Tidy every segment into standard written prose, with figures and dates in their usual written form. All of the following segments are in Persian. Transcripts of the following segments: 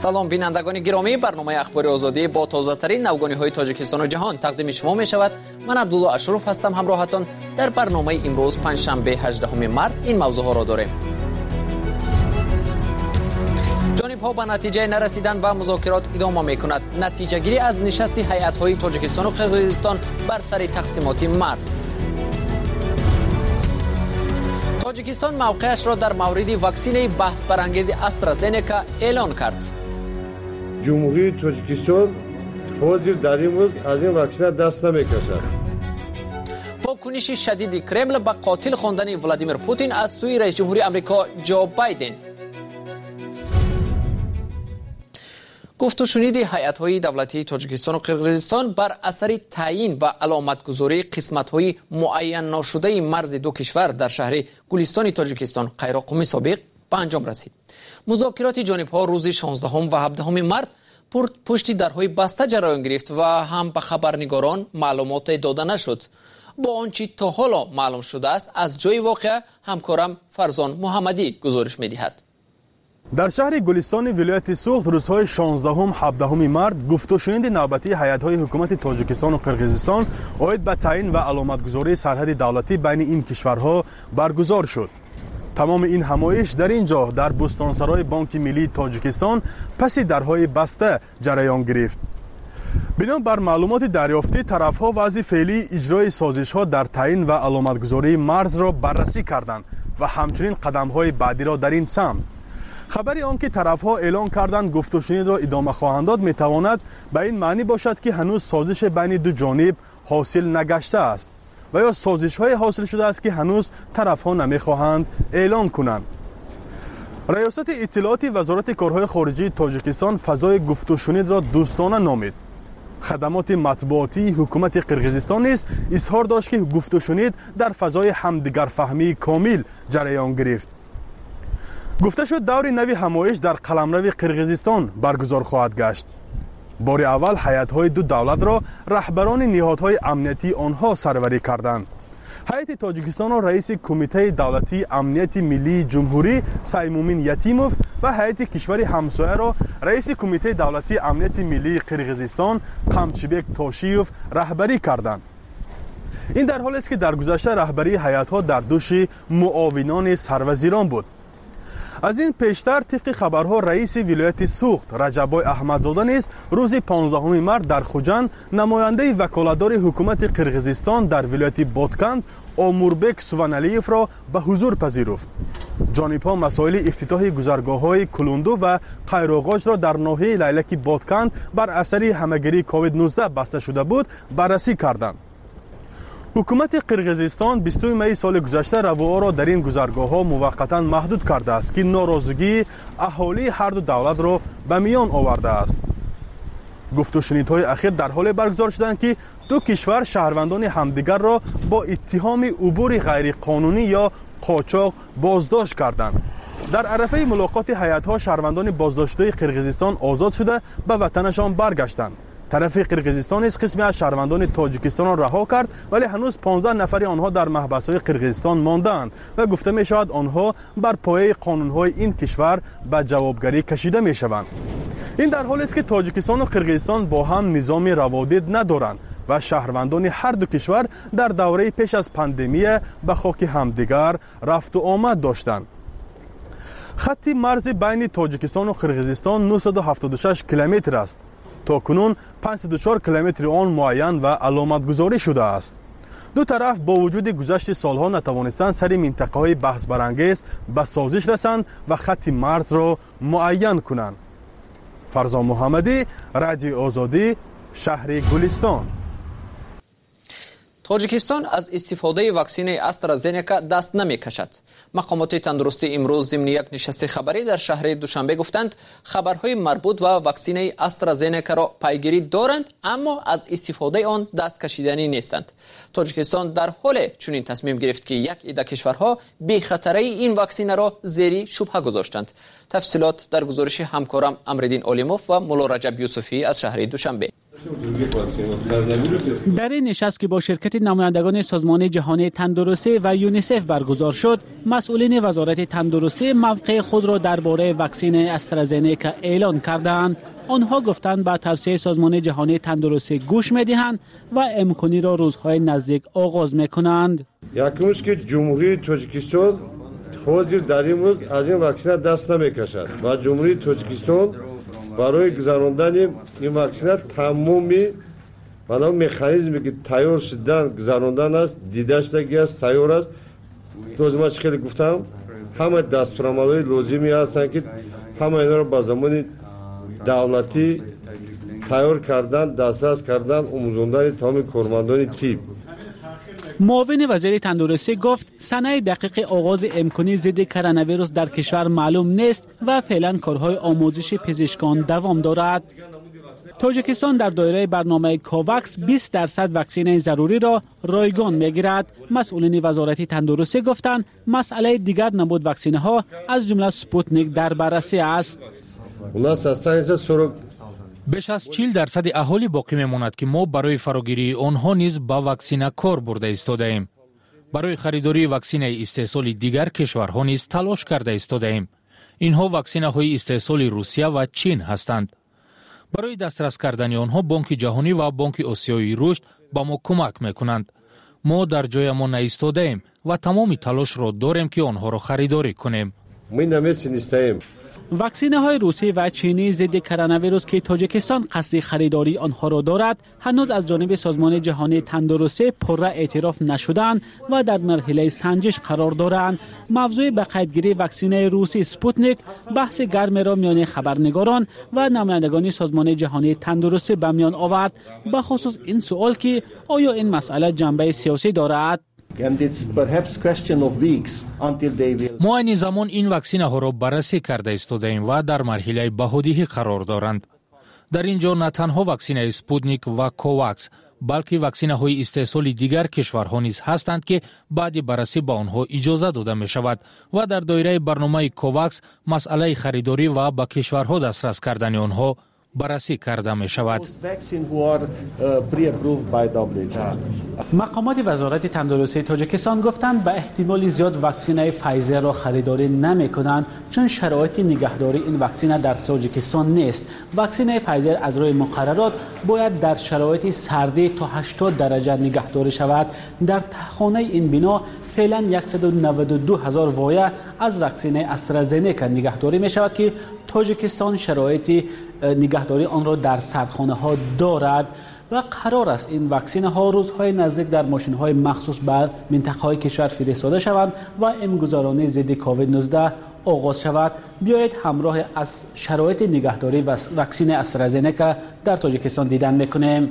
салом бинандагони гиромӣ, барномаи ахбори озодӣ бо тозатарин навгониҳои тоҷикистону ҷаҳон тақдими шумо мешавад. Ман Абдулло Ашуруф ҳастам. ҳамроҳатон дар барномаи имрӯз панҷшанбе 18 март ин мавзӯъҳоро дорем. ҷонибҳо ба натиҷае нарасиданд ва музокирот идома мекунад. натиҷагирӣ аз нишасти ҳайатҳои тоҷикистону қирғизистон бар сари тақсимоти марз. тоҷикистон мавқеашро дар мавриди ваксинаи баҳсбарангези AstraZeneca эълон кард. ҷумҳурии Тоҷикистон ҳозир дар имрӯз аз ин ваксина даст намекашад. вокуниши шадиди Кремл ба қотил хондани Владимир Путин аз сӯи раисҷумҳури Амрико Ҷо Байден. гуфтушуниди ҳайатҳои давлатии Тоҷикистону Қирғизистон бар асари таъин ва аломатгузории қисматҳои муайянношудаи марзи ду кишвар дар шаҳри Гулистони Тоҷикистон Қайроқуми собиқ ба анҷом расид. музокироти ҷонибҳо рӯзи 16 ва 17 март пушти дарҳои баста ҷараён гирифт ва ҳам ба хабарнигорон маълумоте дода нашуд. бо он чӣ то ҳоло маълум шудааст, аз ҷои воқеа ҳамкорам Фарзон Муҳаммадӣ гузориш медиҳад. дар шаҳри Гулистони вилояти Суғд рӯзҳои 16-17 март гуфтушуниди навбатии ҳайатҳои ҳукумати Тоҷикистону Қирғизистон оид ба таъин ва аломатгузории сарҳади давлатӣ байни ин кишварҳо баргузор шуд. тамоми ин ҳамоиш дар ин ҷо дар Бустонсарои Бонки Миллии Тоҷикистон паси дарҳои баста ҷараён гирифт. бино бар маълумоти дарёфтӣ тарафҳо вазъи феълии иҷрои созишҳо дар таъин ва аломатгузории марзро баррасӣ карданд ва ҳамчунин қадамҳои баъдиро дар ин самт. хабари он ки тарафҳо эълон карданд гуфтушунидро идома хоҳанд дод метавонад ба ин маънӣ бошад ки ҳанӯз созише байни ду ҷониб ҳосил нагаштааст ва ё созишҳое ҳосил шудааст ки ҳанӯз тарафҳо намехоҳанд эълон кунанд. раёсати иттилооти вазорати корҳои хориҷии Тоҷикистон фазои гуфтушунидро дӯстона номид. хадамоти матбуотии ҳукумати Қирғизистон низ изҳор дошт ки гуфтушунид дар фазои ҳамдигарфаҳмии комил ҷараён гирифт. гуфта шуд даври нави ҳамоиш дар қаламрави Қирғизистон баргузор хоҳад гашт. бори аввал ҳайатҳои ду давлатро раҳбарони ниҳодҳои амнiyatии онҳо сарварӣ карданд. ҳайати Тоҷикистонро раиси Кумитаи давлатии амнiyati миллии ҷумҳурӣ Саймумин Ятимов ва ҳайати кишвари ҳамсояро раиси Кумитаи давлатии амнiyati миллии Қирғизистон Қамчибек Тошиев раҳбарӣ карданд. ин дар ҳолест ки дар гузашта раҳбарии ҳайатҳо дар дӯши муовинони сарвазирон буд. аз ин пештар тибқи хабарҳо раиси вилояти Суғд Раҷаббой Аҳмадзода низ рӯзи 15 март дар Хуҷанд намояндаи ваколатдори ҳукумати Қирғизистон дар вилояти Ботканд Омурбек Суваналиевро ба ҳузур пазируфт. ҷонибҳо масоили ифтитоҳи гузаргоҳҳои Кулунду ва Қайроғоҷро дар ноҳияи лайлаки Ботканд бар асари ҳамагирии COVID-19 баста шуда буд баррасӣ карданд. ҳукумати Қирғизистон 20 майи соли гузашта равоҳоро дар ин гузаргоҳҳо муваққатан маҳдуд кардааст ки норозигии аҳолии ҳарду давлатро ба миён овардааст. гуфтушунидҳои ахир дар ҳоле баргузор шуданд ки ду кишвар шаҳрвандони ҳамдигарро бо иттиҳоми убури ғайриқонунӣ ё қочоқ боздошт карданд. дар арафаи мулоқоти ҳайатҳо шаҳрвандони боздоштшудаи Қирғизистон озод шуда ба ватанашон баргаштанд. тарафи Қирғизистон низ қисме аз шаҳрвандони Тоҷикистонро раҳо кард, вале ҳанӯз 15 нафари онҳо дар маҳбасҳои Қирғизистон мондаанд ва гуфта мешавад онҳо бар пояи қонунҳои ин кишвар ба ҷавобгарӣ кашида мешаванд. ин дар ҳолест ки Тоҷикистону Қирғизистон бо ҳам низоми раводид надоранд ва шаҳрвандони ҳарду кишвар дар давраи пеш аз пандемия ба хоки ҳамдигар рафту омад доштанд. хатти марзи байни Тоҷикистону Қирғизистон 976 километр аст. то кунун 54 километри он муайян ва аломатгузорӣ шудааст. ду тараф бо вуҷуди гузашти солҳо натавонистанд сари минтақаҳои баҳсбарангез ба созиш расанд ва хатти марзро муайян кунанд. Фарзон Муҳаммадӣ, Радиои Озодӣ, шаҳри Гулистон. тоҷикистон аз истифодаи ваксинаи AstraZeneca даст намекашад. мақомоти тандурустӣ имрӯз зимни як нишасти хабарӣ дар шаҳри Душанбе гуфтанд, хабарҳои марбут ба ваксинаи AstraZeneca-ро пайгирӣ доранд, аммо аз истифодаи он даст кашиданӣ нестанд. тоҷикистон дар ҳоле чунин тасмим гирифт ки як ида кишварҳо бехатараи ин ваксинаро зери шубҳа гузоштанд. тафсилот дар гузориши ҳамкорам Амриддин Олимов ва Мулло Раҷаб Юсуфӣ аз шаҳри Душанбе. در این نشست که با شرکت نمایندگان سازمان جهانی تندرستی و یونیسف برگزار شد، مسئولین وزارت تندرستی موقع خود را درباره واکسن استرازنیکا اعلان کردند. آنها گفتند به توصیه سازمان جهانی تندرستی گوش می‌دهند و امکانی را روزهای نزدیک آغاز می‌کنند. یکمش که جمهوری تاجیکستان حاضر در این روز از این واکسن دست نمی‌کشد و جمهوری تاجیکستان برای گذراندن این واکسن تمامی مکانیزمی که تیار شدن گذراندن است دیده شده است تیار است. توضیح ما خیلی گفتم همه دستورالعمل‌های لازمی هستند که همه اینا را با زمان دولتی تیار کردن، دسترس کردن، آموزاندن تمام کارمندان تیب. معاون وزیر تندرستی گفت صحنه دقیق آغاز امکانی ضد کرونا ویروس در کشور معلوم نیست و فعلا کارهای آموزش پزشکان دوام دارد. تاجیکستان در دایره برنامه کوواکس 20% واکسن ضروری را رایگان میگیرد. مسئولین وزارت تندرستی گفتند مسئله دیگر نمود واکسن ها از جمله سپوتنیک در بررسی است. بیش از 40% اهالی باقی میماند که ما برای فراگیری آنها نیز با واکسن کار برده ایستاده ایم. برای خریداری واکسن استحصال دیگر کشورها نیز تلاش کرده ایستاده ایم. اینها واکسن های استحصال روسیه و چین هستند. برای دسترس کردن آنها بانک جهانی و بانک آسیایی رشد با ما کمک میکنند. ما در جای ما نایستاده ایم و تمام تلاش را داریم که آنها را خریداری کنیم. واکسن های روسی و چینی ضد کرونا ویروس که تاجیکستان قصد خریداری آنها را دارد هنوز از جانب سازمان جهانی تندرستی پرره اعتراف نشدند و در مرحله سنجش قرار دارند. موضوع به قیدگیری واکسن روسی سپوتنیک بحث گرم را میان خبرنگاران و نمایندگان سازمان جهانی تندرستی به میان آورد، به خصوص این سوال که آیا این مسئله جنبه سیاسی دارد. ما این زمان این واکسن ها را بررسی کرده ایستاده ایم و در مرحله بهادیهی قرار دارند. در اینجا نه تنها واکسن اسپوتنیک و کوواکس بلکه واکسن های استحصال دیگر کشورها نیز هستند که بعد بررسی با آنها اجازه داده می شود و در دایره برنامه کوواکس مسئله خریداری و با کشورها دسترس کردن آنها بررسی کرده می شود. مقامات وزارت تندرستی تاجیکستان گفتند به احتمال زیاد واکسن فایزر را خریداری نمی کنند چون شرایط نگهداری این واکسن در تاجیکستان نیست. واکسن فایزر از روی مقررات باید در شرایط سردی تا 80 درجه نگهداری شود. در تخانه این بنا فعلا 192,000 وایه از واکسن استرازنیکا نگهداری می شود که تاجیکستان شرایط نگهداری آن را در سردخانه ها دارد و قرار است این واکسن ها روزهای نزدیک در ماشین های مخصوص به منطقه های کشور فرستاده شوند و امگذارانی ضد کووید 19 آغاز شود. بیایید همراه از شرایط نگهداری و واکسن استرازنیکا در تاجیکستان دیدن میکنیم.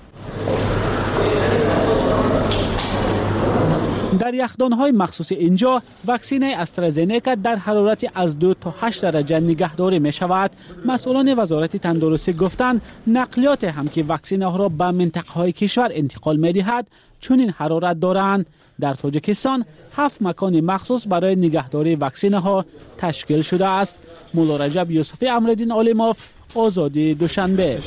در یخدان‌های مخصوص اینجا واکسن استرازنیکا در حرارت از 2 تا 8 درجه نگهداری می شود. مسئولان وزارت تندرستی گفتند نقلیات هم که واکسن ها را به منطقه‌های کشور انتقال می دهد چون این حرارت دارند. در تاجیکستان 7 مکان مخصوص برای نگهداری واکسن ها تشکیل شده است. مولا رجب یوسفی امرالدین عالموف، آزادی دوشنبه.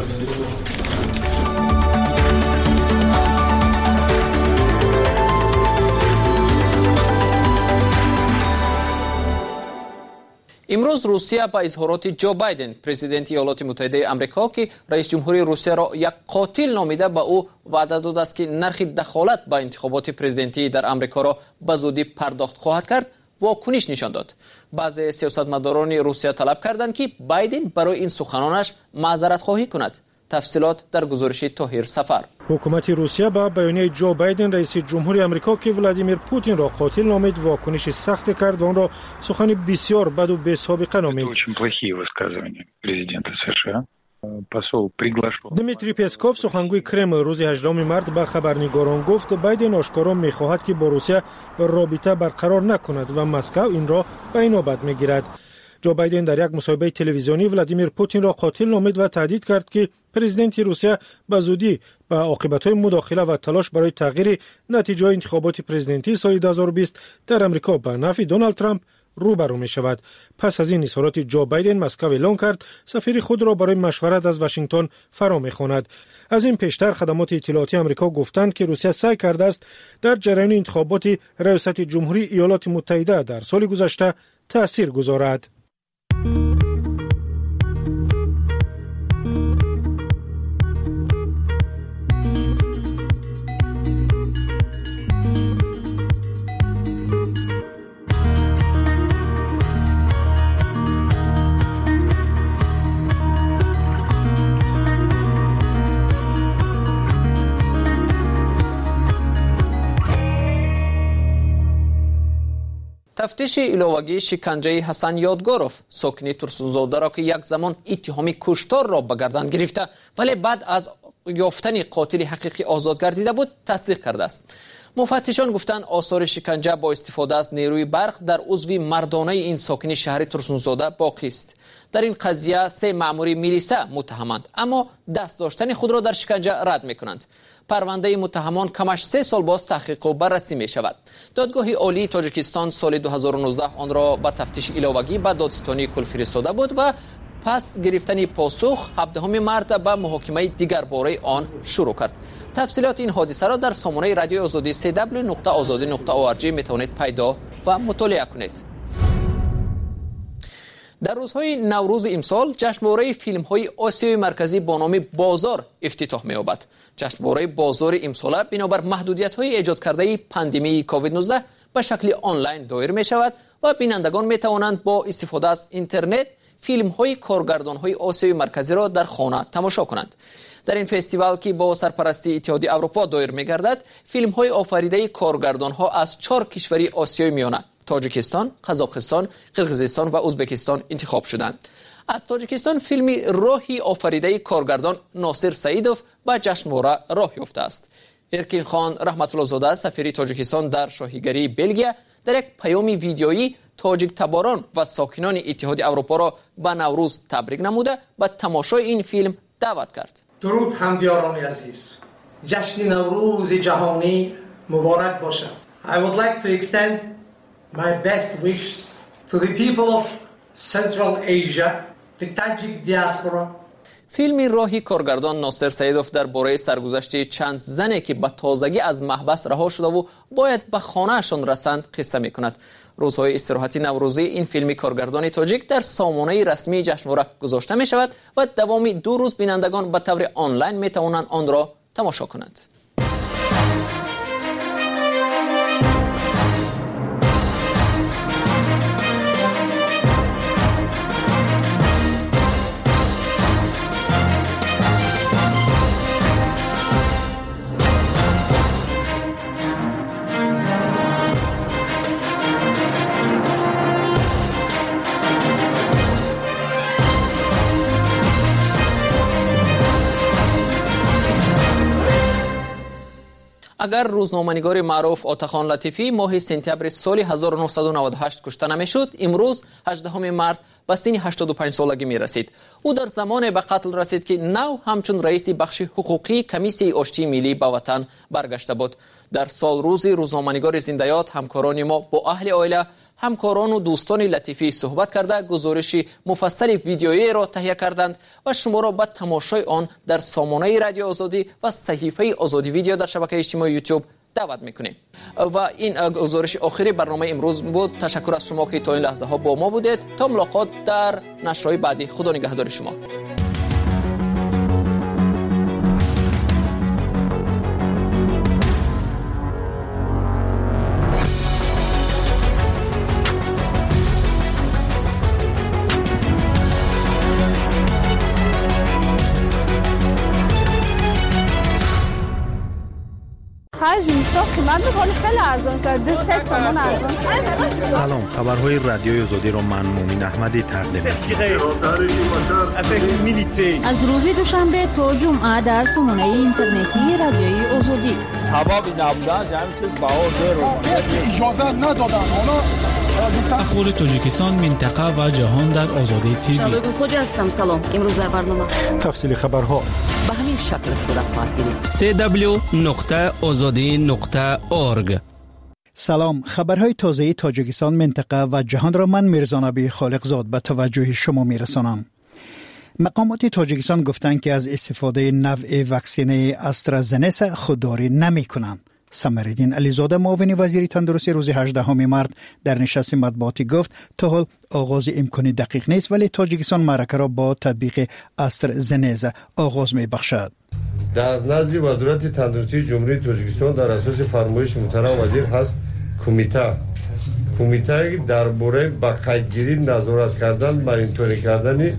امروز روسیه با اظهارات جو بایدن پرزیدنت ایالات متحده آمریکا که رئیس جمهوری روسیه را یک قاتل نامیده به او وعده داده است که نرخ دخالت به انتخابات پرزیدنتی در آمریکا را به زودی پرداخت خواهد کرد، واکنش نشان داد. بعضی سیاستمداران روسیه طلب کردند که بایدن برای این سخنانش معذرت خواهی کند. تفصیلات در گزارش طاهر سفر. حکومت روسیه با بیانیه جو بایدن رئیس جمهوری آمریکا که ولادیمیر پوتین را قاتل نامید واکنش سخت کرد و آن را سخن بسیار بد و بی سابقه نامید. دمیتری پسکوف سخنگوی کرمل روز 18 مارس به خبرنگاران گفت بایدن آشکارا می‌خواهد که با روسیه رابطه برقرار نکند و مسکو این را به این نوبت می‌گیرد. جو بایدن در یک مصاحبه تلویزیونی ولادیمیر پوتین را قاتل نامید و تهدید کرد که پرزیدنت روسیه به زودی به عاقبت‌های مداخله و تلاش برای تغییر نتیجه انتخابات پرزیدنتی سال 2020 در آمریکا به نفع دونالد ترامپ روبرو می شود. پس از این اظهارات جو بایدن، مسکو اعلام کرد سفیر خود را برای مشورت از واشنگتن فرا می خواند. از این پیشتر خدمات اطلاعاتی آمریکا گفتند که روسیه سعی کرده است در جریان انتخابات ریاست جمهوری ایالات متحده در سال گذشته تأثیر گذارد. تفتیش ایلوواگی شکنجه حسن یادگاروف، ساکنی ترسونزاده را که یک زمان اتهام کشتار را به گردن گرفته ولی بعد از یافتن قاتل حقیقی آزاد گردیده بود، تصدیق کرده است. مفتشان گفتند آثار شکنجه با استفاده از نیروی برق در عضو مردانه این ساکن شهر ترسونزاده باقی است. در این قضیه 3 مأمور میلیسا متهمند، اما دست داشتن خود را در شکنجه رد میکنند. پرونده متهمان کمش 3 سال باز تحقیق و بررسی می شود. دادگاه عالی تاجیکستان سال 2019 آن را به تفتیش ایلوواگی به دادستانی کل فرستاده بود و پس گرفتن پاسخ 17 مارس به محاکمه دیگر باره آن شروع کرد. تفصیلات این حادثه را در سامانه رادیوی آزادی www.azadi.org می توانید پیدا و مطالعه کنید. در روزهای نوروز امسال جشنواره فیلم‌های آسیای مرکزی با نام بازار افتتاح می‌یابد. جشنواره بازار امسال بنابر محدودیت‌های ایجاد کرده پاندمی کووید 19 به شکل آنلاین دایر می‌شود و بینندگان می‌توانند با استفاده از اینترنت فیلم‌های کارگردان‌های آسیای مرکزی را در خانه تماشا کنند. در این فستیوال که با سرپرستی اتحادیه اروپا دایر می‌گردد، فیلم‌های آفریده کارگردان‌ها از 4 کشور آسیای میانه تاجیکستان، قزاقستان، قرقیزستان و ازبکستان انتخاب شدند. از تاجیکستان فیلمی راهی آفریده کارگردان ناصر سعیدوف به جشنواره راه یافته است. ارکین خان رحمت الله زاده سفیر تاجیکستان در شاهیگری بلژیک در یک پیام ویدیویی تاجیک تباران و ساکنان اتحادیه اروپا را به نوروز تبریک نموده به تماشای این فیلم دعوت کرد. درود همدیاران عزیز. جشن نوروز جهانی مبارک باشد. I would like to extend my best wishes to the people of Central Asia, the Tajik diaspora. فیلم راهی کارگردان ناصر سعیدوف درباره سرگذشت چند زنی که به تازگی از محبس رها شده و باید به خانه‌شان رسند قصه می‌کند. روزهای استراحتی نوروزی این فیلم کارگردان تاجیک در سامانه رسمی جشنواره گذاشته می‌شود و دوام 2 روز بینندگان به طور آنلاین می‌توانند آن را تماشا کنند. اگر روزنامه‌نگار معروف عاطخان لطیفی ماه سپتامبر سال 1998 کشته نمیشد، امروز 18 مارس به سن 85 سالگی می رسید. او در زمان به قتل رسید که نو همچون رئیس بخش حقوقی کمیسیون آشتی ملی به وطن برگشته بود. در سال روز روزنامه‌نگار زنده یاد همکاران ما با اهل عائله، همکاران و دوستان لطیفی صحبت کرده گزارش مفصل ویدیویی را تهیه کردند و شما را به تماشای آن در سامانه رادیو آزادی و صحیفه آزادی ویدیو در شبکه اجتماعی یوتیوب دعوت میکنیم. و این گزارش آخری برنامه امروز بود. تشکر از شما که تا این لحظه ها با ما بودید. تا ملاقات در نشرهای بعدی. خدا نگهدار شما. سلام، خبرهای رادیوی آزادی را من مومن احمدی تقدیم می‌کنم. از روز دوشنبه تا جمعه در سامانه اینترنتی رادیوی آزادی. سبب نبودن همین چیز باور اجازه ندادن. اخبار تاجیکستان، منطقه و جهان در آزادی تیوی. شادو خوجا هستم. سلام. امروز در برنامه تفصیل خبرها به همین شکل صورت خواهد گرفت. www.azadi.org سلام، خبرهای تازه تاجیکستان، منطقه و جهان را من میرزا نبی خالقزاد به توجه شما میرسانم. مقامات تاجیکستان گفتند که از استفاده نوع واکسن استرازنسا خودداری نمی کنند. سمرالدین علیزاده معاون وزیر تندرستی روز 18 مارس در نشست مطبوعاتی گفت تا حال آغاز امکانی دقیق نیست، ولی تاجیکستان معرکه را با تطبیق استرازنسا آغاز می بخشد. در نزد وزارت تندرستی جمهوری تاجیکستان در اساس فرمایش محترم وزیر هست کمیته درباره با قیدگیری نظارت کردن، مانیتورینگ کردن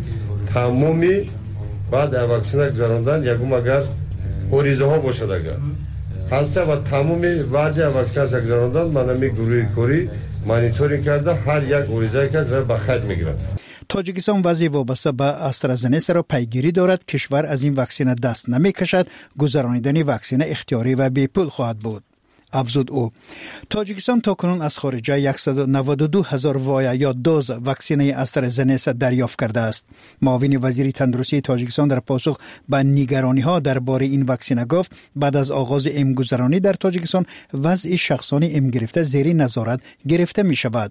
تمامی بعد واکسن گذراندن یکم اگر اوریزه ها باشد اگر هسته و تمامی بعد واکسن گذراندن منمی گروه کاری مانیتورینگ کرده هر یک اوریزه کس و با قید میگیرد. تاجیکستان وضعی وابسته به استرازنسا را پیگیری دارد. کشور از این واکسن دست نمی کشد. گذرانیدن واکسن اختیاری و بی پول خواهد بود. افزود او. تاجیکستان تاکنون از خارجه 192,000 وایه یا دوز واکسن استرازنسا دریافت کرده است. معاون وزیر تندرستی تاجیکستان در پاسخ به نگرانی ها درباره این واکسن گفت بعد از آغاز امگذرانی در تاجیکستان وضع شخصانی ام گرفته زیر نظارت گرفته می شود.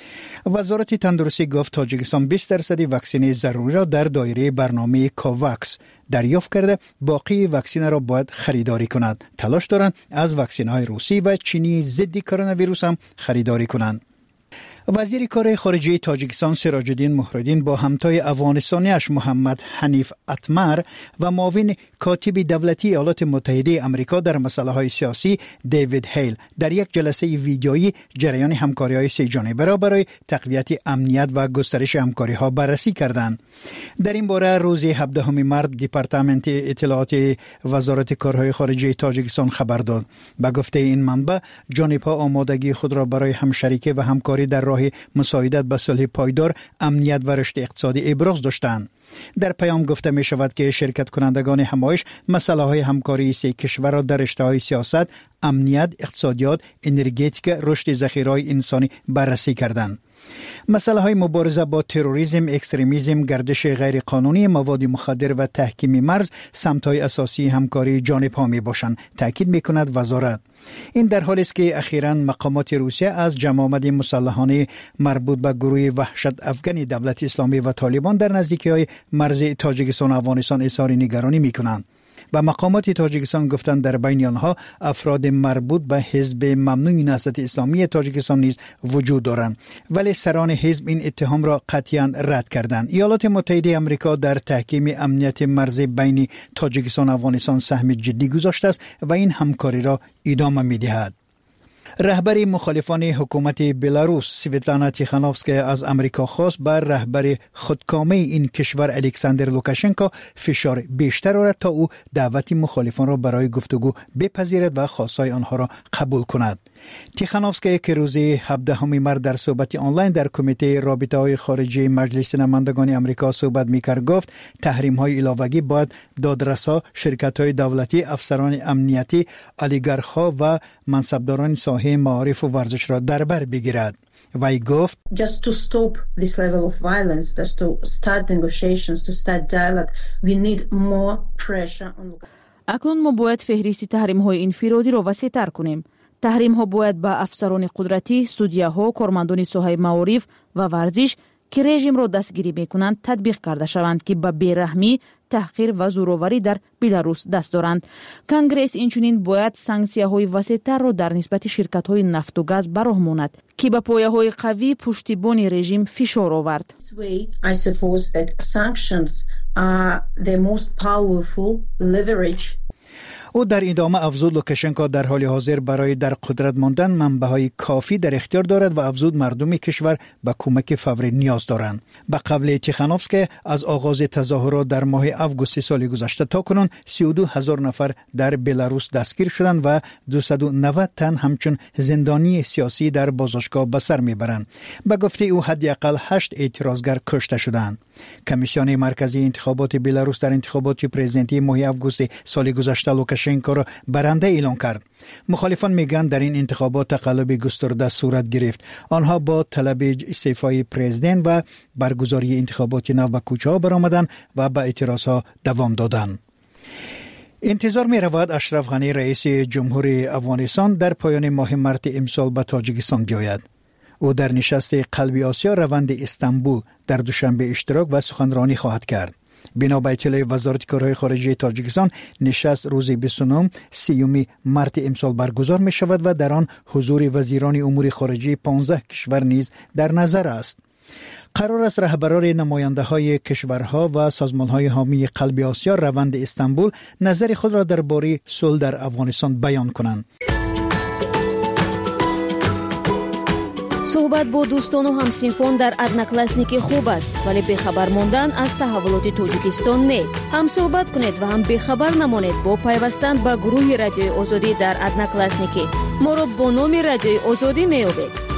وزارت تندرستی گفت تاجیکستان 20% واکسن ضروری را در دایره برنامه کوواکس دریافت کرده، باقی واکسن را باید خریداری کند. تلاش دارند از واکسن های روسی و چینی ضد کرونا ویروس هم خریداری کنند. وزیر کار خارجه تاجیکستان سراج الدین مهرالدین با همتای افغانستانیش محمد حنیف اتمر و معاون کاتب دولتی ایالات متحده آمریکا در مسائل سیاسی دیوید هیل در یک جلسه ویدیویی جریان همکاری‌های سه جانبه را برای تقویت امنیت و گسترش همکاری‌ها بررسی کردند. در این باره روز 17 مارس دپارتمنت اطلاعات وزارت کارهای خارجه تاجیکستان خبر داد. به گفته این منبع جانب‌ها آمادگی خود را برای همشریکی و همکاری در راه مساعدت به صلح پایدار، امنیت و رشد اقتصادی ابراز داشتند. در پیام گفته می شود که شرکت کنندگان همایش مسائل های همکاری سه کشور را در رشته‌های سیاست، امنیت، اقتصادیات، انرژتیک، رشد ذخیره‌های انسانی بررسی کردند. مسائل های مبارزه با تروریسم، اکستریمیسم، گردش غیر قانونی مواد مخدر و تحکیم مرز سمت‌های اساسی همکاری جانب‌ها میباشند، تاکید میکند وزارت. این در حالی است که اخیراً مقامات روسیه از جماعت مسلحانه مربوط به گروه وحشت افغانی دولت اسلامی و طالبان در نزدیکی‌های مرز تاجیکستان و افغانستان اظهار نگرانی میکنند. و مقامات تاجیکستان گفتند در بین آنها افراد مربوط به حزب ممنوع نهضت اسلامی تاجیکستان نیز وجود دارند، ولی سران حزب این اتهام را قطعاً رد کردند. ایالات متحده آمریکا در تحکیم امنیت مرز بین تاجیکستان و افغانستان سهم جدی گذاشته است و این همکاری را ادامه می‌دهد. رهبر مخالفان حکومت بلاروس سویتلانا تیخانوفسکایا از امریکا خواست بر رهبر خودکامه این کشور الکساندر لوکاشنکو فشار بیشتر آورد تا او دعوت مخالفان را برای گفتگو بپذیرد و خواستهای آنها را قبول کند. تیخانوفسکایا که روز 17 مارس در صحبت آنلاین در کمیته رابطه‌های خارجی مجلس نمایندگان آمریکا صحبت می‌کرد گفت تحریم‌های علاوه‌ای باید دادرسا، شرکت‌های دولتی، افسران امنیتی، اولیگارخ‌ها و منصبداران ساحه معارف و ورزش را در بر بگیرد. وی گفت just to stop this level of violence, just to start negotiations, to start dialogue, we need more pressure on. اکنون ما باید فهرست تحریم‌های انفرادی را وسیع‌تر کنیم. تحریم‌ها باید به افسران قدرتی، سودیاها، کارمندان ساحه معارف و ورزش که رژیم را دستگیری می‌کنند تطبیق کرده شوند که به بی‌رحمی، تحقیر و زورآوری در بلاروس دست دارند. کنگرس اینچنین باید سانکسیاهای وسیع‌تر را در نسبت شرکت‌های نفت و گاز به راه ماند که به پایه‌های قوی پشتیبان رژیم فشار آورد. I suppose that sanctions are the most powerful leverage. او در ادامه افزود لوکاشنکو در حال حاضر برای در قدرت ماندن منبع‌های کافی در اختیار دارد و افزود مردم کشور به کمک فوری نیاز دارند. به قول تیخانوفسکی از آغاز تظاهرات در ماه آگوست سال گذشته تا کنون 32,000 نفر در بلاروس دستگیر شدند و 290 تن همچون زندانی سیاسی در بازداشتگاه به سر میبرند. به گفته او حداقل 8 اعتراضگر کشته شدند. کمیسیون مرکزی انتخابات بلاروس در انتخابات پرزیدنتی ماه آگوست سال گذشته لوکاشنکو را برنده اعلام کرد. مخالفان میگن در این انتخابات تقلب گسترده صورت گرفت. آنها با طلب استعفای پرزیدنت و برگزاری انتخابات نو به کوچه‌ها برآمدند و به اعتراضها دوام دادند. انتظار می رود اشرف غنی رئیس جمهوری افغانستان در پایان ماه مارس امسال به تاجیکستان بیاید. او در نشست قلبی آسیا روند استانبول در دوشنبه اشتراک و سخنرانی خواهد کرد. بنا به اطلاع وزارت کارهای خارجه تاجیکستان، نشست روز 29 مارس امسال برگزار می شود و در آن حضور وزیران امور خارجه 15 کشور نیز در نظر است. قرار است رهبران نماینده های کشورها و سازمان های حامی قلب آسیا روند استانبول نظر خود را درباره صلح در افغانستان بیان کنند. صحبت با دوستان و همسینفان در ادناکلاسنیکی خوب است، ولی بخبر ماندن از تحولات تاجیکستان نه. هم صحبت کنید و هم بخبر نمانید با پیوستن به گروه رادیوی آزادی در ادناکلاسنیکی. ما را با نام رادیوی آزادی می‌یابید.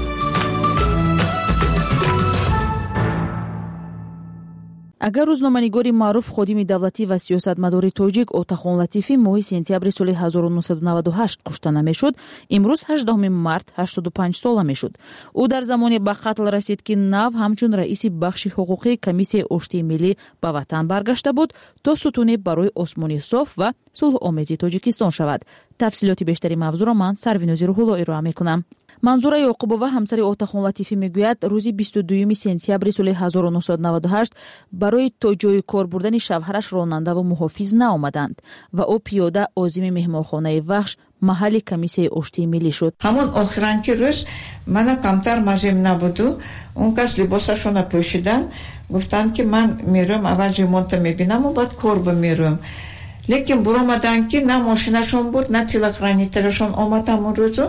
اگر روزنامه‌نگاری معروف خادم دولتی و سیاستمدار تاجیک اوتاخون لطیفی ماه سپتامبر سال 1998 کشته نمیشد، امروز 18 مارس 85 ساله میشد. او در زمانی به قتل رسید که نو همچون رئیس بخش حقوقی کمیسیون آشتی ملی به وطن برگشته بود تا ستون برای آسمانی صاف و صلح آمیزی تاجیکستان شود. تفصیلات بیشتری موضوع را من سروینوز روح‌الله ارائه میکنم. منظوره یعقوبова همسر اوتاخون لطیفی میگوید روز 22 سپتامبر سال 1998 برای تا جای کار بردن شوهرش راننده و محافظ نآمدند و او پیاده عازم مهمانخانه وحش محل کمیسیون آشتی ملی شد. همون آخرانکی روز من کمتر مزیم نبود. اون کس لباسشون پوشیدن، گفتن که من میرم اول ریمونت میبینم و بعد کار میرم. لیکن برآمدن که نه ماشینشون بود نه تلخرانیترشون آمدن اون روزو.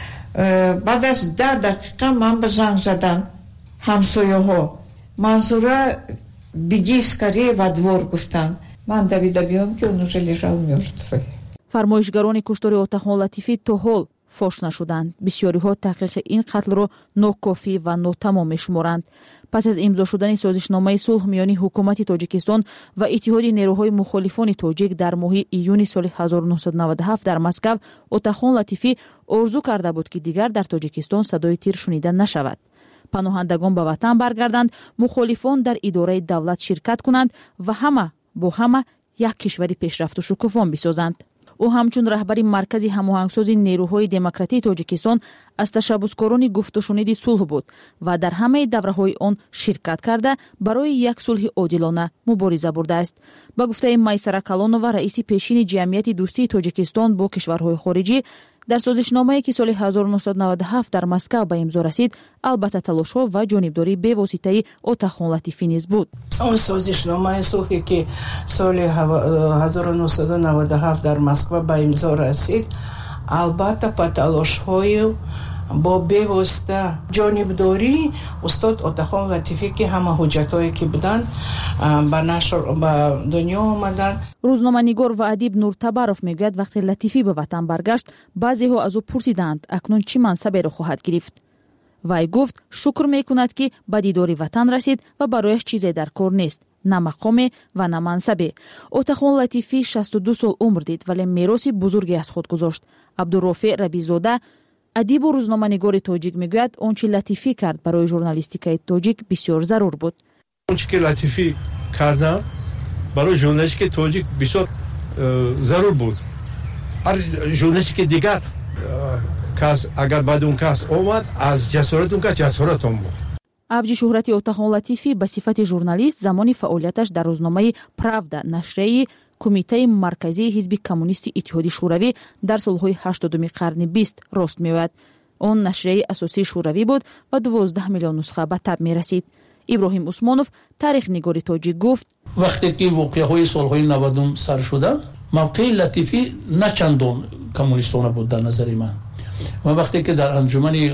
بعد از 10 دقیقه من به زنگ زدم همسایه ها، منظوره بگی اسکری و دوار گفتن. من دویده بیام که اونجا لیژال مرد. فرمایشگران کشتار اوتاخون لطیفی تا حال فاش نشدند. بسیاری ها تحقیق این قتل را ناکافی و ناتمام میشمارند. پس از امضا شدن سازشنامه صلح میان حکومت تاجیکستان و اتحاد نیروهای مخالفان تاجیک در ماه ایون سال 1997 در مسکو، اوتاخون لطیفی آرزو کرده بود که دیگر در تاجیکستان صدای تیر شنیده نشود. پناهندگان به وطن برگردند، مخالفان در اداره دولت شرکت کنند و همه با همه یک کشوری پیشرفت و شکوفا بسازند. او همچون رهبر مرکزی هماهنگسازی نیروهای دموکراتی تاجیکستان از تشبسکاران گفت و شنید صلح بود و در همه دوره‌های آن شرکت کرده برای یک صلح عادلانه مبارزه برده است. با گفته میسره کلانووا، رئیس پیشین جمعیت دوستی تاجیکستان با کشورهای خارجی، در سازشنامه‌ای که سال 1997 در مسکو به امضا رسید، البته تلاش‌ها و جانبداری به واسطه اوتاخون لطیفی نیز بود. اون سازشنامه صلحی که سال 1997 در مسکو به امضا رسید، البته با تلاش‌های با به واسطه جانبداری استاد اوتاخون لطیفی که همه حجتایی که بودن به نشر به دنیا آمدن. روزنامه‌نگار و ادیب نورتباروف میگوید وقتی لطیفی به وطن برگشت، بعضی‌ها از او پرسیدند اکنون چه منصبی را خواهد گرفت. وی گفت شکر میکند که به دیدار وطن رسید و برایش چیزی در کار نیست، نه مقام و نه منصبی. اوتاخون لطیفی 62 سال عمر دید ولی میراث بزرگی از خود گذاشت. عبدالرافع ربیع‌زاده، ادیب و روزنامه‌نگار تاجیک میگوید آنچه لطیفی کرد برای ژورنالیستیک تاجیک بسیار ضرور بود. آنچه که لطیفی کرد برای ژورنالیستیک تاجیک بسیار ضرور بود. هر ژورنالیست دیگر کس اگر بعد اون کس اومد از جسارت اون کس جسارت بود. اوج شهرت اوتاخون لطیفی به صفت ژورنالیست زمانی فعالیتش در روزنامه پراودا نشریه کمیته مرکزی حزب کمونیست اتحاد شوروی در سالهای 80 قرن 20 راست می‌آید. آن نشریه اساسی شوروی بود و 12 میلیون نسخه به تب می‌رسید. ابراهیم عثمانوف، تاریخ نگار تاجیک، گفت وقتی که واقعه‌های سالهای 90 سر شدند، موقع لطیفی نه چندان کمونیستانه بود در نظر من. و وقتی که در انجمن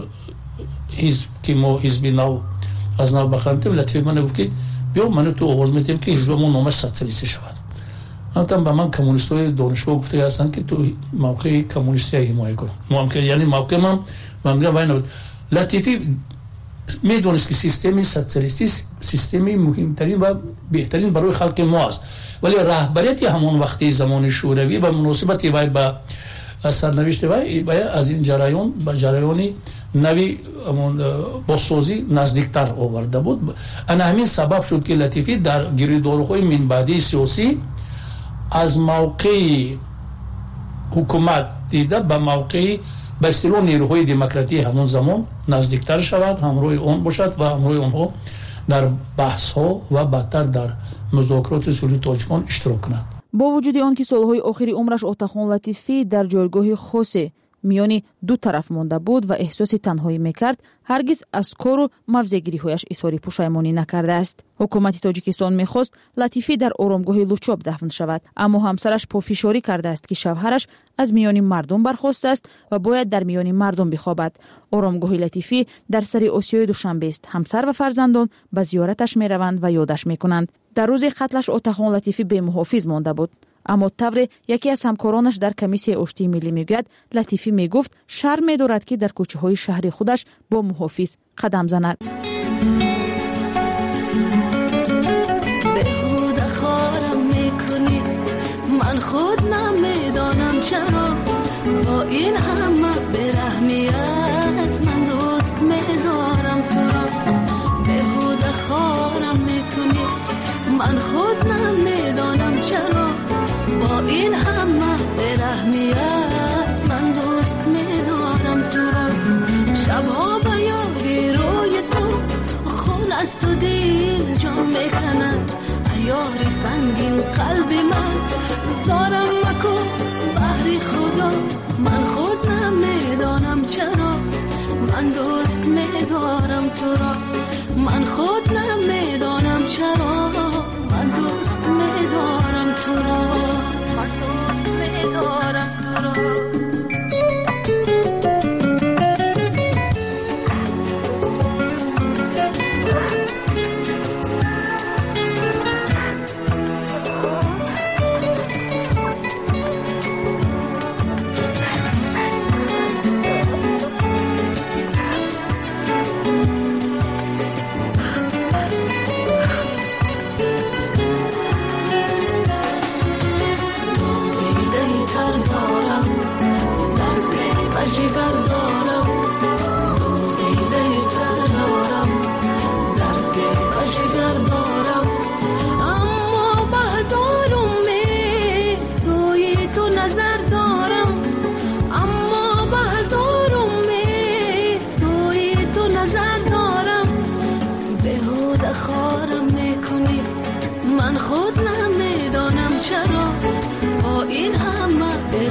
حزب که ما حزب نو از نو بخواندیم، لطیفی من گفت که بیا من تو آواز میدیم که حزب ما نامش سوسیالیستی شود. البته به من کمونیستای دانشگاه گفته هستند که تو موقع کمونیستی حمایت کن. ممکن یعنی موقع من میگم لطیفی میدونست که سیستم سوسیالیستی سیستم مهمترین و بهترین برای خلق ما است، ولی رهبریت همون وقتی زمان شوروی و مناسبت وی با سرنوشت وی از این جریان به جریانی نوی بازسازی نزدیکتر آورده بود. انا همین سبب شد که لطیفی در گیریدارهای منبعدی سیاسی از موقع حکومت دیده به موقع به اصطلاح نیروهای دموکراتی همون زمان نزدیکتر شود، همراه اون باشد و همراه اونها در بحث ها و بدتر در مذاکرات صلح تاجیکان اشتراک کند. با وجود آن که سالهای آخری عمرش عطاخان لطیفی در جایگاه خاصی میانی دو طرف مانده بود و احساس تنهایی میکرد، هرگز از کار و موضع‌گیری‌هایش اظهار پشیمانی نکرده است. حکومت تاجیکستان میخواست لطیفی در آرامگاه لوچاب دفن شود، اما همسرش پافشاری کرده است که شوهرش از میان مردم برخاسته است و باید در میان مردم بخوابد. آرامگاه لطیفی در سر آسیای دوشنبه است. همسر و فرزندان به زیارتش میروند و یادش میکنند. در روز قتلش عطاخان لطیفی به محافظ مانده بود، اما طور یکی از همکارانش در کمیسیون آشتی ملی میگوید لطیفی میگفت شرم می‌دارد که در کوچه های شهر خودش با محافظ قدم زند. بهود خارم میکنی، من خود نمیدانم چرا با این همه برحمیت من دوست میدارم تو را. بهود خارم میکنی، من خود نمیدانم چرا با این همه برحمیت من دوست میدارم تو را. شبها به یادی روی تو خون از تو دل جان میکند، ایاری سنگین قلب من زارم مکن بحری خدا. من خود نمیدانم چرا من دوست میدارم تو را. من خود نمیدانم چرا من دوست میدارم تو را. من دوست میدارم تو را. من خود نمیدانم چرا با این همه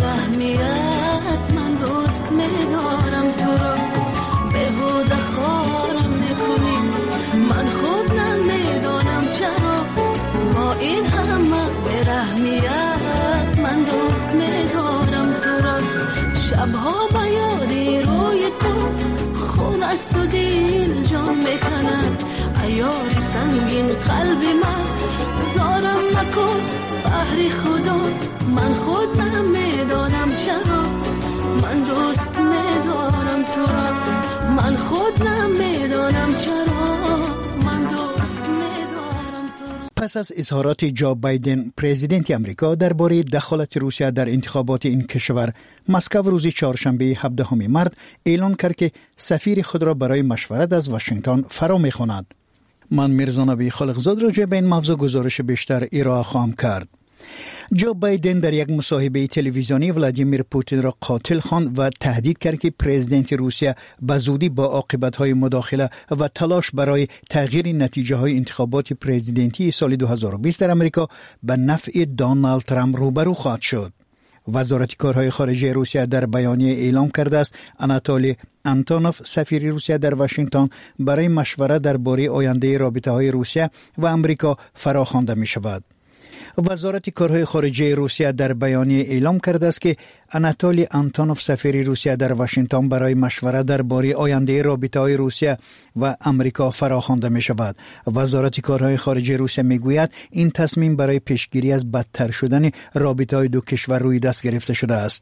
برحمیت من دوست میدارم تو را. بهوده خارم میکنی، من خود نمیدانم چرا با این همه برحمیت من دوست میدارم تو را. شبها به یادی روی تو خون از تو دل جان میکند، ایاری سنگین قلب من زارم مکن بحری خدا. من خود نمیدانم چرا من دوست میدارم تو را. من خود نمیدانم چرا من دوست میدارم تو را. پس از اظهارات جو بایدن پرزیدنت امریکا درباره دخالت روسیه در انتخابات این کشور، مسکو روز چهارشنبه 17 مارس اعلام کرد که سفیر خود را برای مشورت از واشنگتن فرا می‌خواند. من میرزا نبی خالقزاد راجع به این موضوع گزارش بیشتر ارائه خواهم کرد. جو بایدن در یک مصاحبه تلویزیونی ولادیمیر پوتین را قاتل خواند و تهدید کرد که پرزیدنت روسیه به زودی با عاقبت‌های مداخله و تلاش برای تغییر نتیجه‌های انتخابات پرزیدنتی سال 2020 در امریکا به نفع دونالد ترامپ روبرو خواهد شد. وزارت کارهای خارجه روسیه در بیانیه اعلام کرده است آناتولی آنتونوف سفیر روسیه در واشنگتن برای مشورت درباره آینده رابطه‌های روسیه و امریکا فراخوانده می‌شود. وزارت کارهای خارجه روسیه در بیانیه اعلام کرده است که آناتولی آنتونوف سفیر روسیه در واشنگتن برای مشورت درباره آینده رابطه‌های روسیه و امریکا فراخوانده می‌شود. وزارت کارهای خارجه روسیه می‌گوید این تصمیم برای پیشگیری از بدتر شدن رابطه‌های دو کشور روی دست گرفته شده است.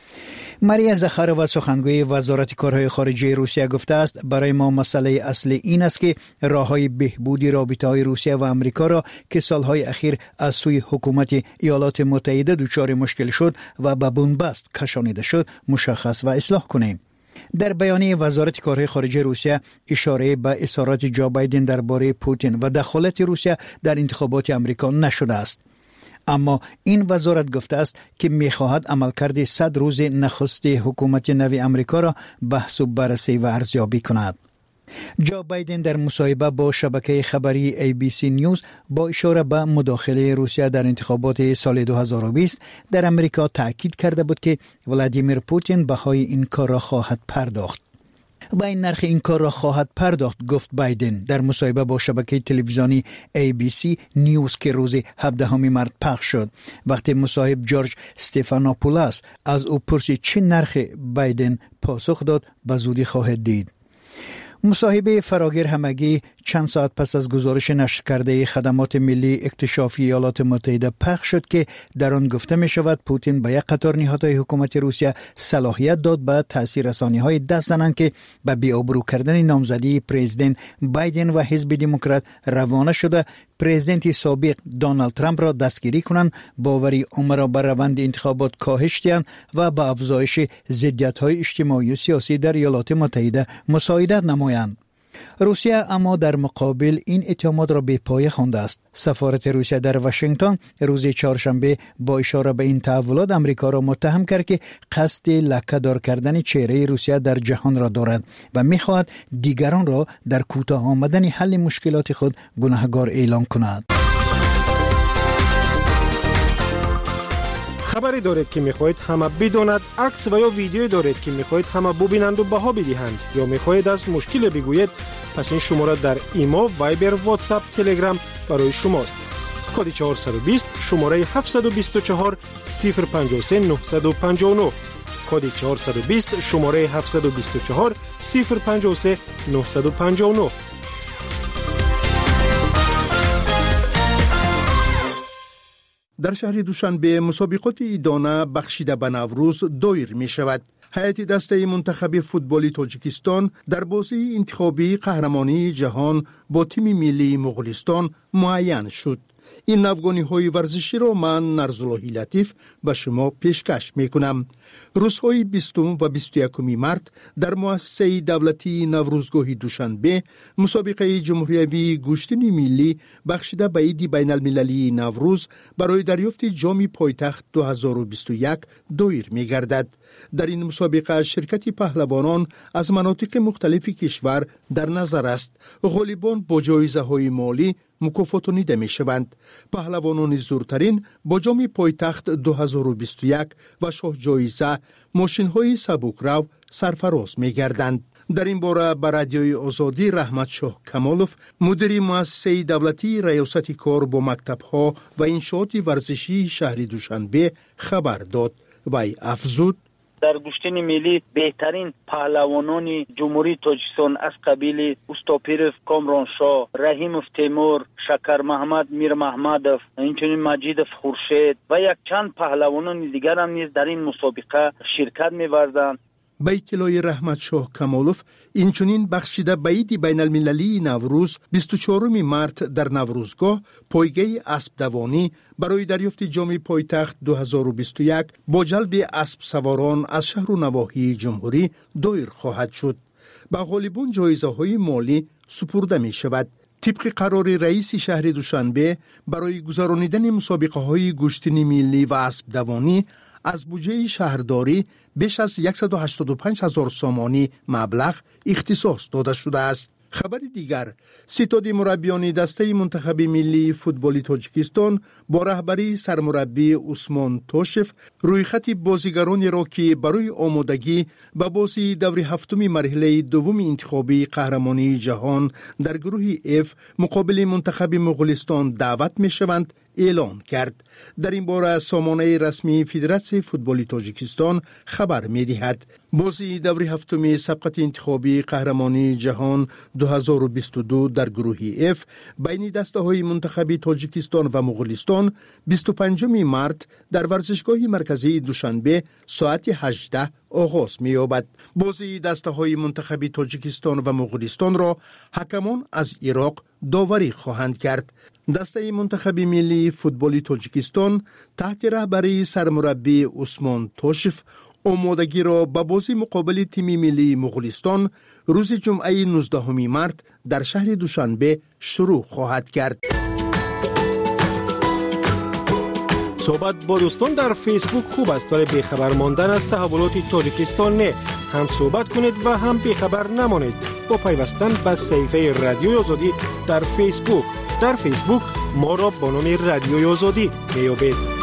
ماریا زخارova سخنگوی وزارت کارهای خارجه روسیه گفته است برای ما مسئله اصلی این است که راههای بهبودی رابطه‌های روسیه و امریکا را که سالهای اخیر از سوی حکومت ایالات متحده دچار مشکل شد و به بنبست کشانیده شد مشخص و اصلاح کنیم. در بیانیه وزارت کارهای خارجه روسیه اشاره به اظهارات جو بایدن درباره پوتین و دخالت روسیه در انتخابات امریکا نشده است. اما این وزارت گفته است که می‌خواهد عملکرد 100 روز نخست حکومت نو آمریکا را بحث و بررسی و ارزیابی کند. جو بایدن در مصاحبه با شبکه خبری ABC نیوز با اشاره به مداخله روسیه در انتخابات سال 2020 در امریکا تاکید کرده بود که ولادیمیر پوتین بهای این کار را خواهد پرداخت. با این نرخ این کار را خواهد پرداخت، گفت بایدن در مصاحبه با شبکه تلویزیونی ABC نیوز که روز 17 مارس پخش شد. وقتی مصاحب جورج استفانوپولاس از او پرسید چه نرخ، بایدن پاسخ داد به زودی خواهد دید. مصاحبه فراگیر همگی چند ساعت پس از گزارش نشر کرده خدمات ملی اکتشافی ایالات متحده پخش شد که در آن گفته می شود پوتین به یک قطار نهادهای حکومت روسیه صلاحیت داد به تاثیررسانی‌های دست زنند که به بی‌آبرو کردن نامزدی پرزیدنت بایدن و حزب دموکرات روانه شده پرزیدنت سابق دونالد ترامپ را دستگیری کنند، باوری عمر را بر روند انتخابات کاهش دهند و به افزایش ضدیت‌های اجتماعی و سیاسی در ایالات متحده مساعدت نمایند. روسیه اما در مقابل این اتهامات را بی‌پایه خوانده است. سفارت روسیه در واشنگتن روز چهارشنبه با اشاره به این تحولات امریکا را متهم کرد که قصد لکه‌دار کردن چهره روسیه در جهان را دارد و می‌خواهد دیگران را در کوتاه آمدن حل مشکلات خود گناهکار اعلام کند. خبری دارید که میخواهید همه بداند، عکس و یا ویدیو دارید که میخواهید همه ببینند و بها بدهند یا میخواهید از مشکل بگویید، پس این شماره در ایما، وایبر، واتساپ، تلگرام برای شماست. کد 420 شماره 724 053 959 کد 420 شماره 724 053 959. در شهر دوشنبه مسابقات ایدانه بخشیده به نوروز دایر می شود. هیئت دسته منتخب فوتبالی تاجیکستان در بازی انتخابی قهرمانی جهان با تیم ملی مغولستان معین شد. این نوگانی‌های ورزشی را من نرزاللهی لطیف به شما پیشکش می‌کنم. روزهای 20 و 21 مارس در مؤسسه دولتی نوروزگاه دوشنبه مسابقه جمهوری گوشتن ملی بخشیده به عید بین المللی نوروز برای دریافت جام پایتخت 2021 دایر می‌گردد. در این مسابقه شرکت پهلوانان از مناطق مختلف کشور در نظر است. غالبان با جایزه‌های مالی مکافاتانیده می شوند. پهلوانان زورترین با جام پایتخت 2021 و شاه جایزه ماشین های سبکرو سرفراز می گردند. در این باره به رادیوی آزادی رحمت شاه کمالوف مدیر مؤسسه دولتی ریاست کار با مکتب ها و انشاءات ورزشی شهر دوشنبه خبر داد. وی افزود در گوشتن ملی بهترین پهلوانان جمهوری تاجیکستان از قبیل استاپیرف، کامرانشاه، رحیموف تیمور، شکر محمد، میر محمدوف، اینچنین مجیدوف خورشید و یک چند پهلوانان دیگر هم نیز در این مسابقه شرکت می‌ورزند. به اطلاع رحمت شاه کمالوف اینچنین بخشیده به عید بین المللی نوروز 24 مارس در نوروزگاه پایگاه اسب دوانی برای دریافت جام پایتخت 2021 با جلب اسب سواران از شهر و نواحی جمهوری دایر خواهد شد. به غالبان جایزه های مالی سپرده می شود. طبق قرار رئیس شهر دوشنبه برای گذرانیدن مسابقه های گوشتن ملی و اسب دوانی از بودجه شهرداری بیش از 185,000 سامانی مبلغ اختصاص داده شده است. خبر دیگر، ستاد مربیان دسته منتخب ملی فوتبالی تاجیکستان با رهبری سرمربی عثمان توشف روی خط بازیگرانی را که برای آمادگی به بازی دور هفتم مرحله دوم انتخابی قهرمانی جهان در گروه F مقابل منتخب مغولستان دعوت می شوند اعلان کرد. در این باره سامانه رسمی فدراسیون فوتبالی تاجیکستان خبر می دهد. بازی دور هفتم سبقت انتخابی قهرمانی جهان 2022 در گروه F بین دسته های منتخب تاجیکستان و مغولستان 25 مارس در ورزشگاه مرکزی دوشنبه ساعت 18 آغاز می یابد. بازی دسته های منتخب تاجیکستان و مغولستان را حکمان از عراق داوری خواهند کرد. دسته منتخب ملی فوتبالی تاجیکستان تحت رهبری سرمربی عثمان توشف آمادگی را به بازی مقابل تیم ملی مغولستان روز جمعه 19 مارس در شهر دوشنبه شروع خواهد کرد. صحبت با دوستان در فیسبوک خوب است ولی بیخبر ماندن از تحولات تاجیکستان نه. هم صحبت کنید و هم بیخبر نمانید با پیوستن به صفحه رادیوی آزادی در فیسبوک. در فیسبوک ما را با نام رادیوی آزادی میابید.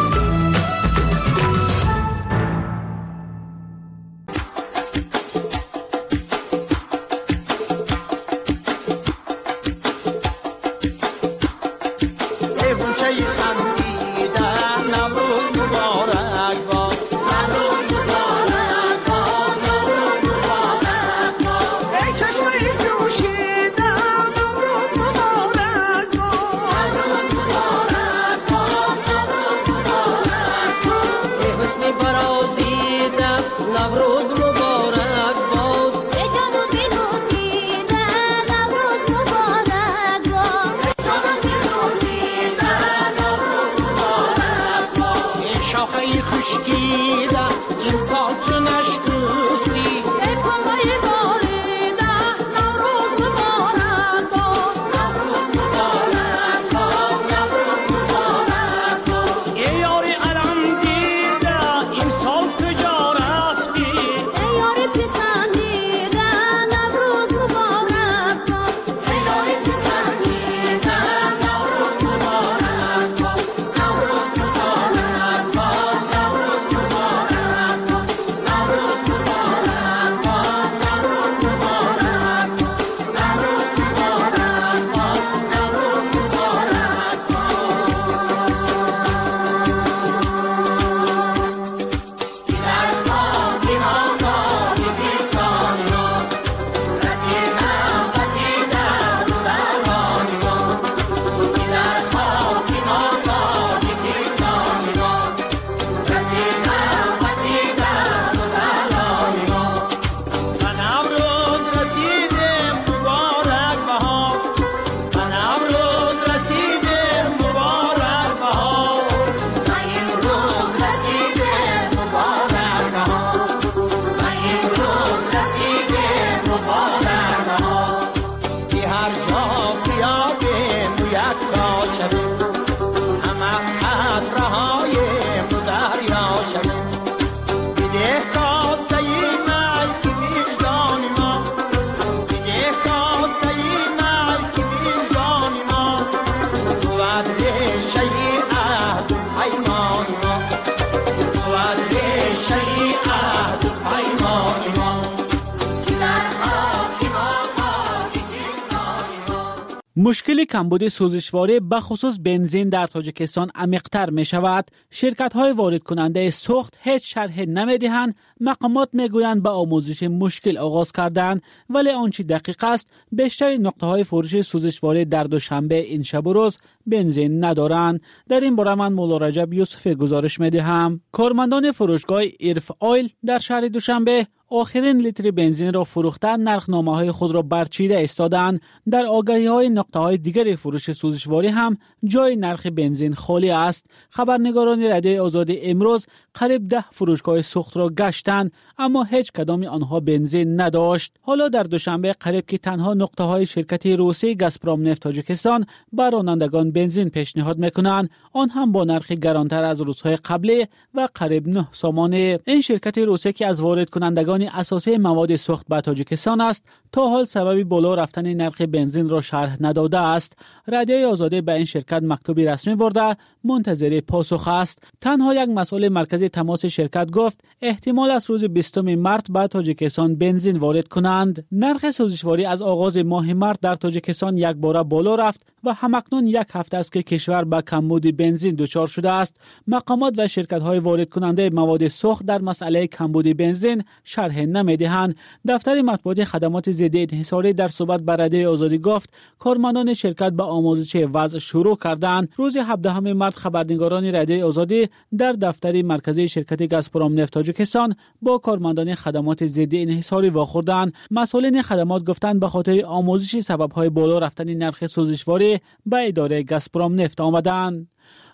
مشکل کمبود سوزشواره بخصوص بنزین در تاجیکستان عمیق‌تر می شود. شرکت‌های وارد کننده سوخت هیچ شرح نمی‌دهند. مقامات می‌گویند به آموزش مشکل آغاز کردند، ولی آنچه دقیق است بیشتر نقطه‌های فروش سوزشواره در دوشنبه این شب و روز بنزین ندارند. در این باره من مولا رجب یوسف گزارش می‌دهم. کارمندان فروشگاه ایرف آیل در شهر دوشنبه آخرین لیتر بنزین را فروختن نرخنامه‌های خود را برچیده ایستادند. در آگهی‌های نقطه‌های دیگر فروش سوزشواری هم جای نرخ بنزین خالی است. خبرنگاران رادیوی آزادی امروز قریب 10 فروشگاه سوخت را گشتند، اما هیچ کدام آنها بنزین نداشت. حالا در دوشنبه قریب که تنها نقطه‌های شرکت روسی گازپروم نفت تاجیکستان بر رانندگان بنزین پیشنهاد می‌کنند، آن هم با نرخ گرانتر از روزهای قبلی و قریب 9 سامانه. این شرکت روسی که از وارد کنندگان اساسی مواد سوخت به تاجیکستان است، تا حال سبب بالا رفتن نرخ بنزین را شرح نداده است. رادیوی آزادی به این شرکت مکتوبی رسمی برده منتظر پاسخ است. تنها یک مسئول مرکزی تماس شرکت گفت احتمال است روز 20 مارس به تاجیکستان بنزین وارد کنند. نرخ سوزشواری از آغاز ماه مارس در تاجیکستان یک بار بالا رفت و همکنون یک هفته است که کشور به کمبود بنزین دچار شده است. مقامات و شرکت‌های وارد کننده مواد سوخت در مسئله کمبود بنزین شرح نمی‌دهند. دفتر مطبوعات خدمات ضد انحصاری در صحبت با رادیوی آزادی گفت کارمندان شرکت به آموزش وضع شروع کردند. روز 17 مارس خبرنگاران رادیوی آزادی در دفتر مرکزی شرکت گازپروم نفت تاجیکستان با کارمندان خدمات ضد انحصاری واخوردند. مسئولین خدمات گفتند به خاطر آموزش سبب‌های بالا رفتن نرخ سوزشواری به اداره گازپروم نفت آمدند.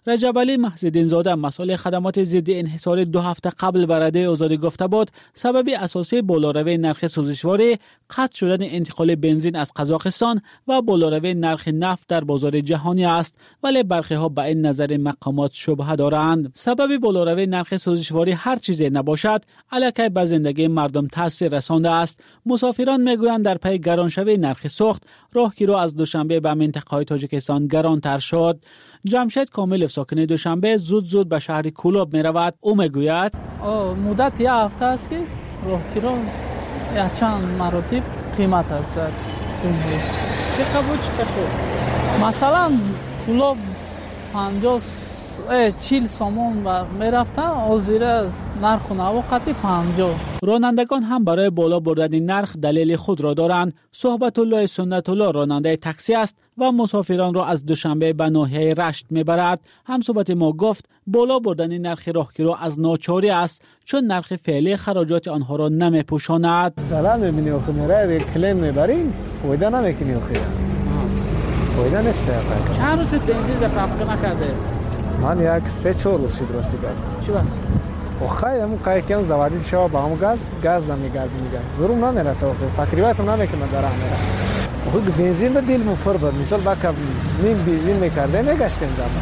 رجب علی محضدین زاده مسئول خدمات ضد انحصار 2 هفته قبل به رادیوی آزادی گفته بود سبب اساسی بالاروی نرخ سوزشواری قطع شدن انتقال بنزین از قزاقستان و بالاروی نرخ نفت در بازار جهانی است، ولی برخی ها به این نظر مقامات شبهه دارند. سبب بالاروی نرخ سوزشواری هر چیزی نباشد الکی به زندگی مردم تاثیر رسانده است. مسافران میگویند در پی گرانشوی نرخ سوخت راهگیری از دوشنبه به منطقه‌های تاجیکستان گرانتر شد. جمشید کاملوف ساکن دوشنبه زود به شهر کولوب می رود. او میگوید مدت 1 هفته است که راهگیری چند مراتب قیمت است در جمهوری. چه قبول چه خود مثلا کولوب 40 سومون می رفتن آزیر از نرخ نواقتی 50. رانندگان هم برای بالا بردن نرخ دلیل خود را دارند. صحبت الله سنت الله راننده تاکسی است و مسافران را از دوشنبه به ناحیه رشت میبرد. هم صحبت ما گفت بالا بردن نرخ راهگیری از ناچاری است چون نرخ فعلی خراجات آنها را نمیپوشاند. زلال میبینی آخه میره کلین میبریم فایده نمیکنی آخه فایده نیست. چند روز بنزین رفع نکرده؟ من یک 3-4 روز شد راستی کردم. چی بود؟ آخه همون قایقم زوادی شو با هم گاز نمیگرد میگه. ضرور نمیرسه آخه تقریبا تو نمیکنه در میره. آخه بنزین به دل مفر بر مثال با کم نیم بنزین میکرده نگشتیم دام.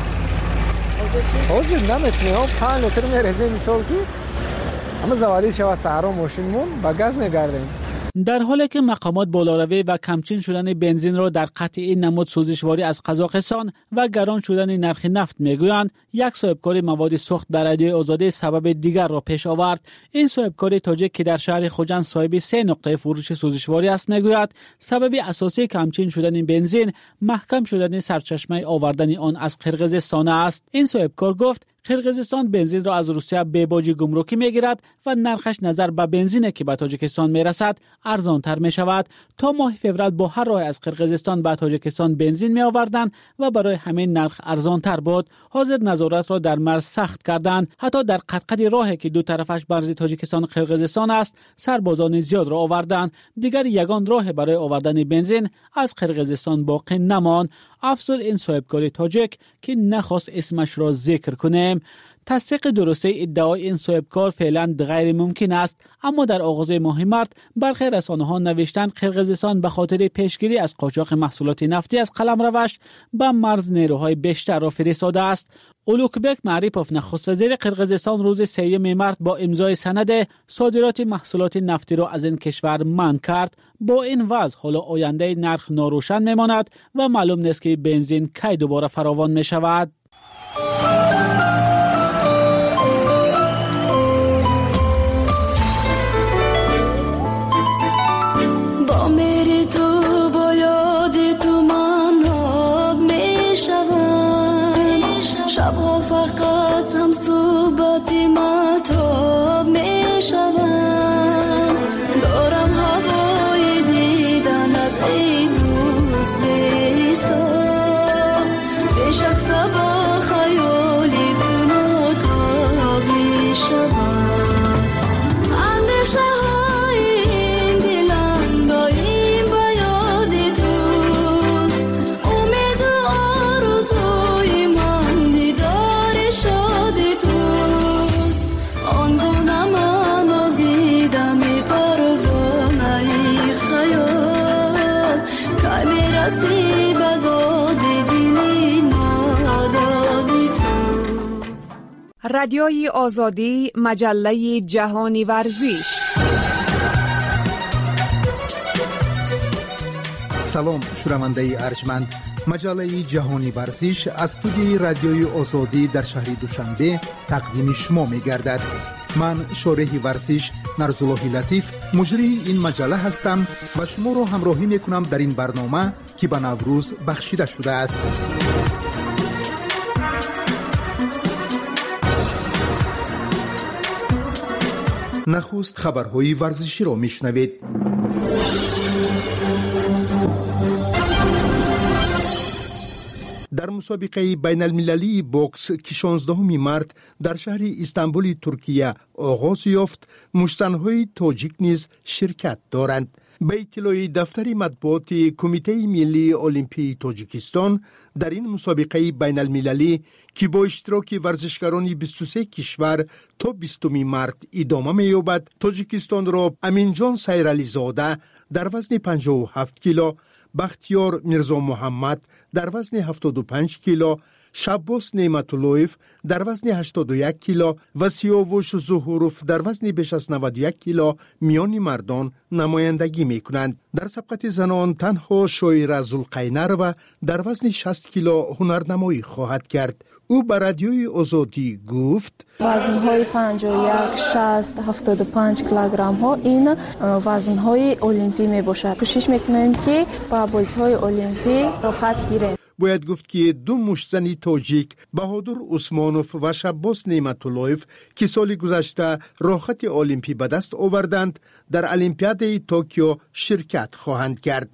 حاضر نمیتونم 5 لیتر میرزه مثال کی. اما زوادی شو سهارا ماشینمون با گاز میگردیم. در حالی که مقامات بالاروی و کمچین شدن بنزین را در قطع این نمود سوزشواری از قزاقستان و گران شدن نرخ نفت میگویند، یک صاحبکار مواد سوخت در رادیوی آزادی سبب دیگر را پیش آورد. این صاحبکار تاجیک که در شهر خوجند صاحب 3 نقطه فروش سوزشواری است میگوید سبب اساسی کمچین شدن بنزین محکم شدن سرچشمه آوردن آن از قرقیزستان است. این صاحبکار گفت قرقیزستان بنزین را از روسیه به باج گمرکی میگیرد و نرخش نظر به بنزینی که به تاجیکستان میرسد ارزانتر می شود. تا ماه فوریه با هر راه از قرقیزستان به تاجیکستان بنزین می آوردند و برای همین نرخ ارزانتر بود. حاضر نظارت را در مرز سخت کردند. حتی در قطقط راهی که دو طرفش مرز تاجیکستان و قرقیزستان است سربازان زیاد را آوردند. دیگر یگان راه برای آوردن بنزین از قرقیزستان باقی نماند. افزود این صاحبکار تاجیک که نخواست اسمش را ذکر کنیم. تصدیق درسته ادعای این صاحبکار فعلا غیر ممکن است، اما در آغاز ماه مارس برخی رسانه‌ها نوشتند قرقیزستان به خاطر پیشگیری از قاچاق محصولات نفتی از قلمروش به مرز نیروهای بیشتر را فرستاده است. اولوکبک معریپوف نخست وزیر قرقیزستان روز 3 مارس با امضای سند صادرات محصولات نفتی را از این کشور منع کرد. با این وضع حالا آینده نرخ ناروشن میماند و معلوم نیست که بنزین کی دوباره فراوان می شود. شبها فقط هم صحبت مطاب می شوم. دارم هوای دیدنت ای دوست بی‌حساب. پیش از با خیالی تو ناتاب می شوم. اندیشه های این دلم با این با یاد توست. امید و آرزوی من رادیوی آزادی، مجله جهانی ورزش. سلام شنونده ارجمند، مجله جهانی ورزش از استودیوی رادیوی آزادی در شهر دوشنبه تقدیم شما می گردد. من شارح ورزش نرزالله لطیف مجری این مجله هستم و شما را همراهی می کنم در این برنامه که به نوروز بخشیده شده است. نخست خبرهای ورزشی را میشنوید. در مسابقه بین المللی بوکس که 16 مارس در شهر استانبول ترکیه آغاز یافت، مشتنهای تاجیک نیز شرکت دارند. به اطلاع دفتر مطبوعات کمیته ملی المپی تاجیکستان، در این مسابقه بین المللی که با اشتراک ورزشکاران 23 کشور تا 20 مارت ادامه می‌یابد، تاجیکستان را امینجان سیرعلی زاده در وزن 57 کیلو، بختیار میرزا محمد در وزن 75 کیلو، شباس نعمت‌اللهیف در وزن 81 کیلو و سیاوش ظهوروف در وزن بیش از 91 کیلو میان مردان نمایندگی می‌کنند. در سبقت زنان تنها شاعره ذوالقینر و در وزن 60 کیلو هنرنمایی خواهد کرد. او به رادیوی آزادی گفت: وزن‌های 51 60 75 کیلوگرم ها این وزن‌های المپی میباشد. کوشش میکنیم که با بازی‌های المپی راحت گیریم. باید گفت که دو مشتزن تاجیک بهادر عثمانوف و شباس نعمت‌اللهیف که سال گذشته راحت المپی به دست آوردند، در المپیاد توکیو شرکت خواهند کرد.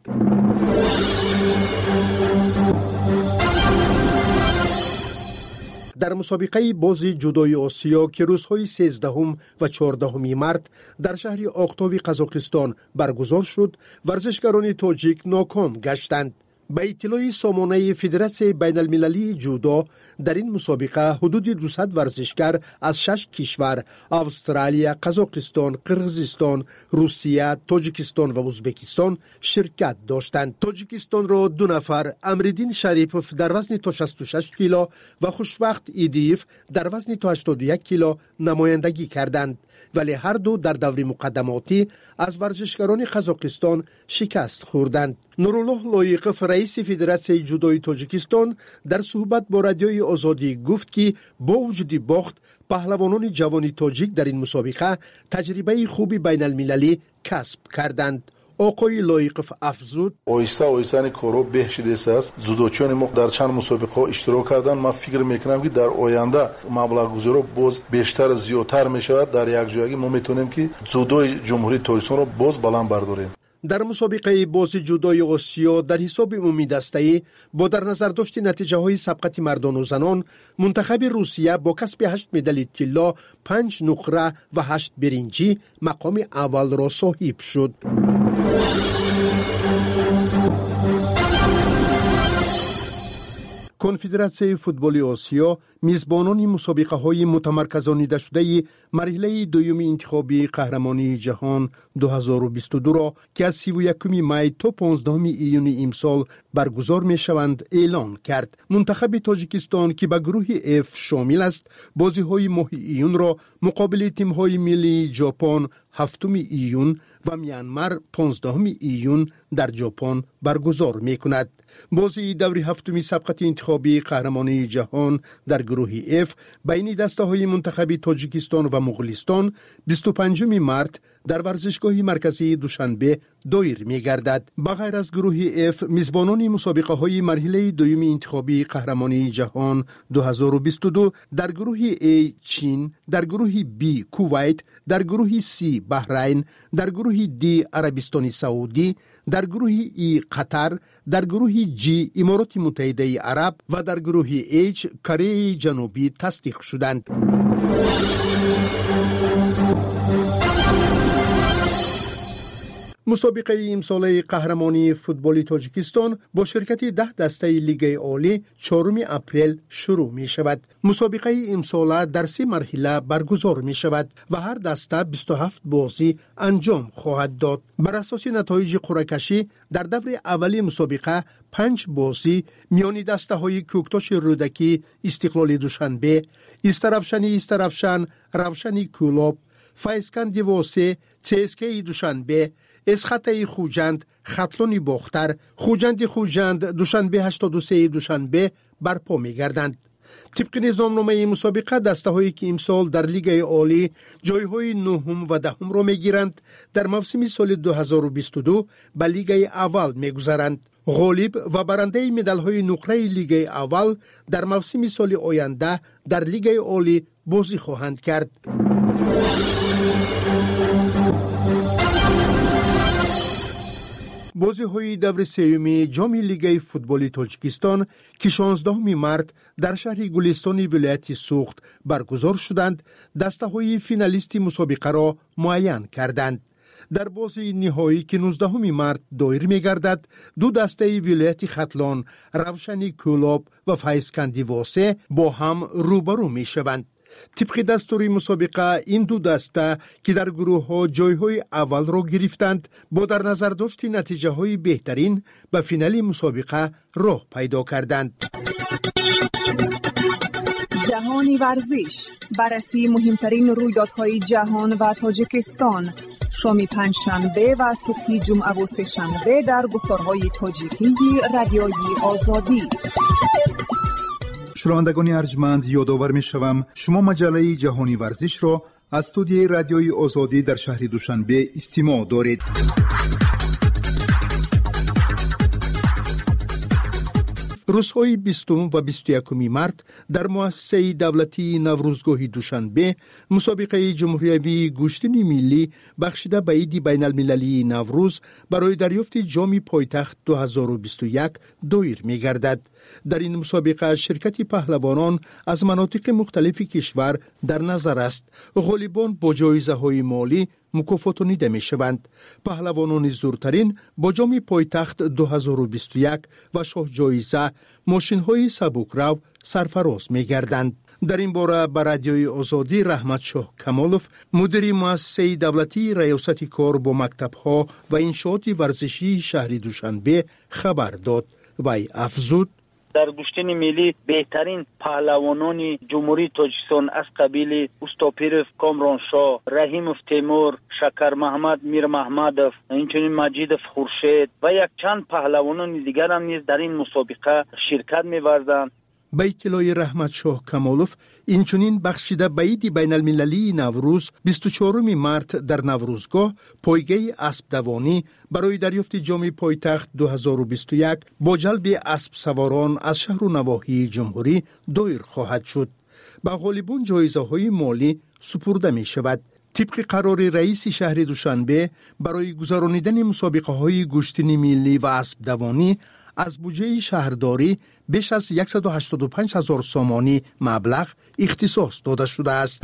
در مسابقه بازی جودوی آسیا که روزهای 13 و 14 مارت در شهر آختاوی قزاقستان برگزار شد، ورزشکاران تاجیک ناکام گشتند. به اطلاع سامانه فدراسیون بین المللی جودو، در این مسابقه حدود 200 ورزشکار از 6 کشور استرالیا، قزاقستان، قرقیزستان، روسیه، تاجیکستان و ازبکستان شرکت داشتند. تاجیکستان را 2 نفر، امردین شریپوف در وزن تا 66 کیلو و خوشوقت ایدیف در وزن تا 81 کیلو نمایندگی کردند، ولی هر دو در دور مقدماتی از ورزشکاران قزاقستان شکست خوردند. نورالله لایقف رئیس فدراسیون جودوی تاجیکستان در صحبت با رادیوی آزادی گفت که با وجود باخت، پهلوانان جوان تاجیک در این مسابقه تجربه خوبی بین المللی کسب کردند. آقای لایقف افزود: آیسته آیسته کارو بهشیدیس است. جودوچیان ما در چند مسابقه اشتراک کردن. من فکر میکنم که در آینده مبلغ گذاری باز بیشتر زیادتر میشود. در یک جایی ما میتونیم که جودوی جمهوری تاجیکستان رو باز بلند برداریم. در مسابقه بازی جودوی آسیا در حساب عمومی دسته‌ای با در نظر داشت نتیجه های سبقت مردان و زنان، منتخب روسیه با کسب 8 مدال طلا، 5 نقره و 8 برنجی مقام اول را صاحب شد. کنفدراسیون فوتبال آسیا میزبانان مسابقه های متمرکزانیده شده مرحله دوم انتخابی قهرمانی جهان 2022 را که از 31 می تا 15 ایون امسال برگزار می شوند اعلان کرد. منتخب تاجیکستان که به گروه F شامل است، بازی های ماه ایون را مقابل تیم های ملی ژاپن 7 ایون و میانمار 15 ایون در ژاپن برگزار می کند. بازی دور هفتمی سبقت انتخابی قهرمانی جهان در گروه F بین دسته های منتخب تاجیکستان و مغولستان 25 مارت در ورزشگاه مرکزی دوشنبه دایر می گردد. بغیر از گروه F، میزبانان مسابقه های مرحله دوم انتخابی قهرمانی جهان 2022 در گروه A چین، در گروه B کویت، در گروه C بحرین، در گروه D عربستان سعودی، در گروه E قطر، در گروه G امارات متحده عرب و در گروه H کره جنوبی تصدیق شدند. مسابقه امسال قهرمانی فوتبال تاجیکستان با شرکت 10 دسته لیگ عالی 4 اپریل شروع می شود. مسابقه امسال در 3 مرحله برگزار می شود و هر دسته 27 بازی انجام خواهد داد. بر اساس نتایج قرعه کشی در دور اولی مسابقه 5 بازی میان دسته های کوکتاش رودکی استقلال دوشنبه، استرافشن روشنی کولاب، فایسکند واسه CSKA دوشنبه، اسخطه خوجند خطلونی باختر، خوجند دوشنبه 83 دوشنبه برپا می گردند. طبق نظامنامه مسابقه دسته هایی که امسال در لیگ عالی جای های 9 و 10 را می گیرند در موسم سال 2022 به لیگ اول می گذرند. غالب و برنده مدال های نقره لیگ اول در موسم سال آینده در لیگ عالی بازی خواهند کرد. بازی های دور سوم جام لیگ فوتبال تاجیکستان که 16 مارت در شهر گلستان ولایت سوخت برگزار شدند، دسته های فینالیست مسابقه را معین کردند. در بازی نهایی که 19 مارس دایر می‌گردد، دو دسته ولایت ختلان، روشنی کولاب و فیضکندی واسه با هم روبرو می‌شوند. طبق دستور مسابقه این دو دسته که در گروه ها جای های اول را گرفتند با در نظر داشت نتیجه های بهترین به فینال مسابقه راه پیدا کردند. جهانی ورزش، بررسی مهمترین رویدادهای جهان و تاجیکستان، شام پنجشنبه و صبح جمعه و سه‌شنبه در گفتارهای تاجیکی رادیوی آزادی. شنوندگان ارجمند، یادآور می‌شوم شما مجله جهانی ورزش را از استودیوی رادیوی آزادی در شهر دوشنبه استماع دارید. روزهای 20 و 21 مارس در مؤسسه دولتی نوروزگاه دوشنبه مسابقه جمهوری گوشتنی ملی بخشیده به عید بین المللی نوروز برای دریافت جام پایتخت 2021 دایر می گردد. در این مسابقه شرکت پهلوانان از مناطق مختلف کشور در نظر است. غالبان با جایزه های مالی مکافاتانیده می شوند. پهلوانان زورترین با جام پایتخت 2021 و شاه جایزه ماشین های سبکرو سرفراز می گردند. در این باره به رادیوی آزادی رحمت شاه کمالوف، مدیر مؤسسه دولتی ریاست کار با مکتب ها و انشاءات ورزشی شهر دوشنبه خبر داد. وی افزود: در گشتن ملی بهترین پهلوانان جمهوری تاجیکستان از قبیل استاپیرف کامرانشاه، رحیموف تیمور، شکر محمد میر محمدوف، اینچنین مجیدوف خورشید و یک چند پهلوانان دیگر هم نیز در این مسابقه شرکت می‌ورزند. به اطلاع رحمت شاه کمالوف، اینچنین بخشیده به عید بین المللی نوروز 24 مارس در نوروزگاه پایگاه اسب دوانی برای دریافت جام پایتخت 2021 با جلب اسب سواران از شهر و نواحی جمهوری دایر خواهد شد. به غالبان جایزه های مالی سپرده می شود. طبق قرار رئیس شهر دوشنبه برای گذرانیدن مسابقه های گوشتنی ملی و اسب دوانی از بودجه شهرداری بیش از 185,000 سامانی مبلغ اختصاص داده شده است.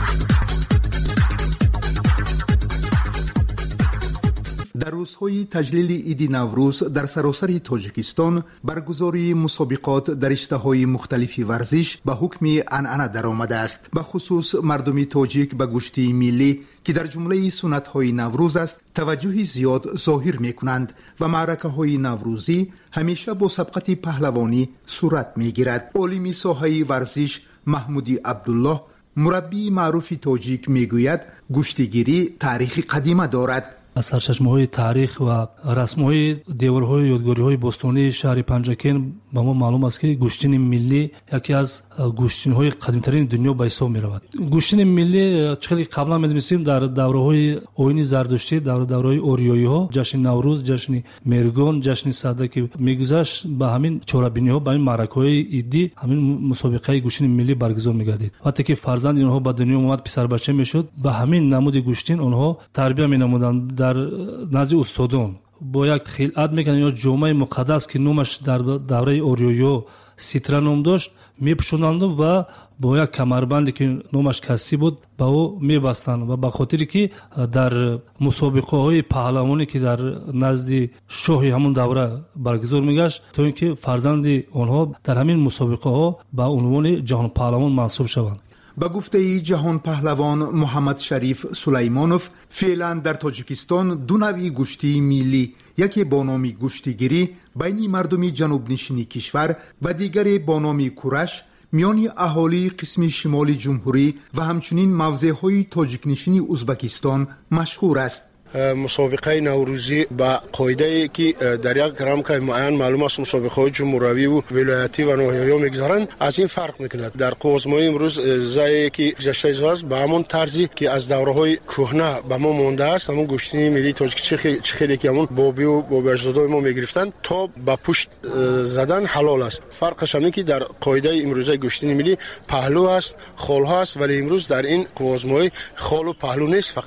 در روزهای تجلیل عید نوروز در سراسر تاجیکستان برگزاری مسابقات در رشته‌های مختلف ورزش به حکم عنعنه درآمده است. به خصوص مردم تاجیک به گوشتی ملی که در جمله سنت‌های نوروز است توجه زیاد ظاهر می‌کنند و معرکه‌های نوروزی همیشه با سبقت پهلوانی صورت می‌گیرد. عالم ساحه ورزش محمودی عبدالله، مربی معروف تاجیک، می‌گوید گوشتگیری تاریخ قدیمه دارد. از سرچشمه‌های تاریخ و رسم‌های دیوارهای یادگاری‌های باستانی شهر پنجکین به ما معلوم است که گوشتن ملی یکی از گوشتن‌های قدیمی‌ترین دنیا به حساب می‌رود. گوشتن ملی چقدر قبلا می‌دونستیم در دوره‌های آیین زردشتی، دوره‌های اوریایی‌ها، جشن نوروز، جشن مرگان، جشن سده که می‌گذشت به همین چورابینی‌ها، به این معرکه‌های عیدی، همین مسابقه گوشتن ملی برگزار می‌گردید. وقتی که فرزند اینها به دنیا اومد، پسر بچه می‌شد، به همین نمود گوشتن آنها تربیت می‌نمودند در نزد استادان. با یک خلعت میکنن یا جامعه مقدس که نامش در دوره اوریایو سیترا نام داشت میپوشوندند و با یک کمربندی که نامش کسی بود با او میبستند و به خاطری که در مسابقه های پهلوانی که در نزد شاه همون دوره برگزار میگشت تا اینکه فرزند آنها در همین مسابقه ها به عنوان جهان پهلوان منصوب شوند. به گفته جهان پهلوان محمد شریف سلیمانوف، فعلا در تاجیکستان دو نوع گوشتی ملی، یکی با نام گوشتگیری بین مردم جنوب نشینی کشور و دیگری با نام کورش میان اهالی قسم شمال جمهوری و همچنین موضعهای تاجیک نشینی ازبکستان مشهور است. مسابقه نوروزی با قاعده که در یک رمز معین معلوم است مسابقه جمهوری و ولایتی و ناحیه‌ای میگذارند از این فرق میکند. در قوزمای امروز زایی که گذشته است به همون طرزی که از دوره‌های کهنه به ما مونده است، همون گوشتنی ملی تاجیک خیلی که همون بابی و بابی اجدادای ما میگرفتن تا با پشت زدن حلال است. فرقش همین که در قاعده امروزه گوشتنی ملی پهلو است، خال ها است، ولی امروز در این قوزمای خال و پهلو نیست، فقط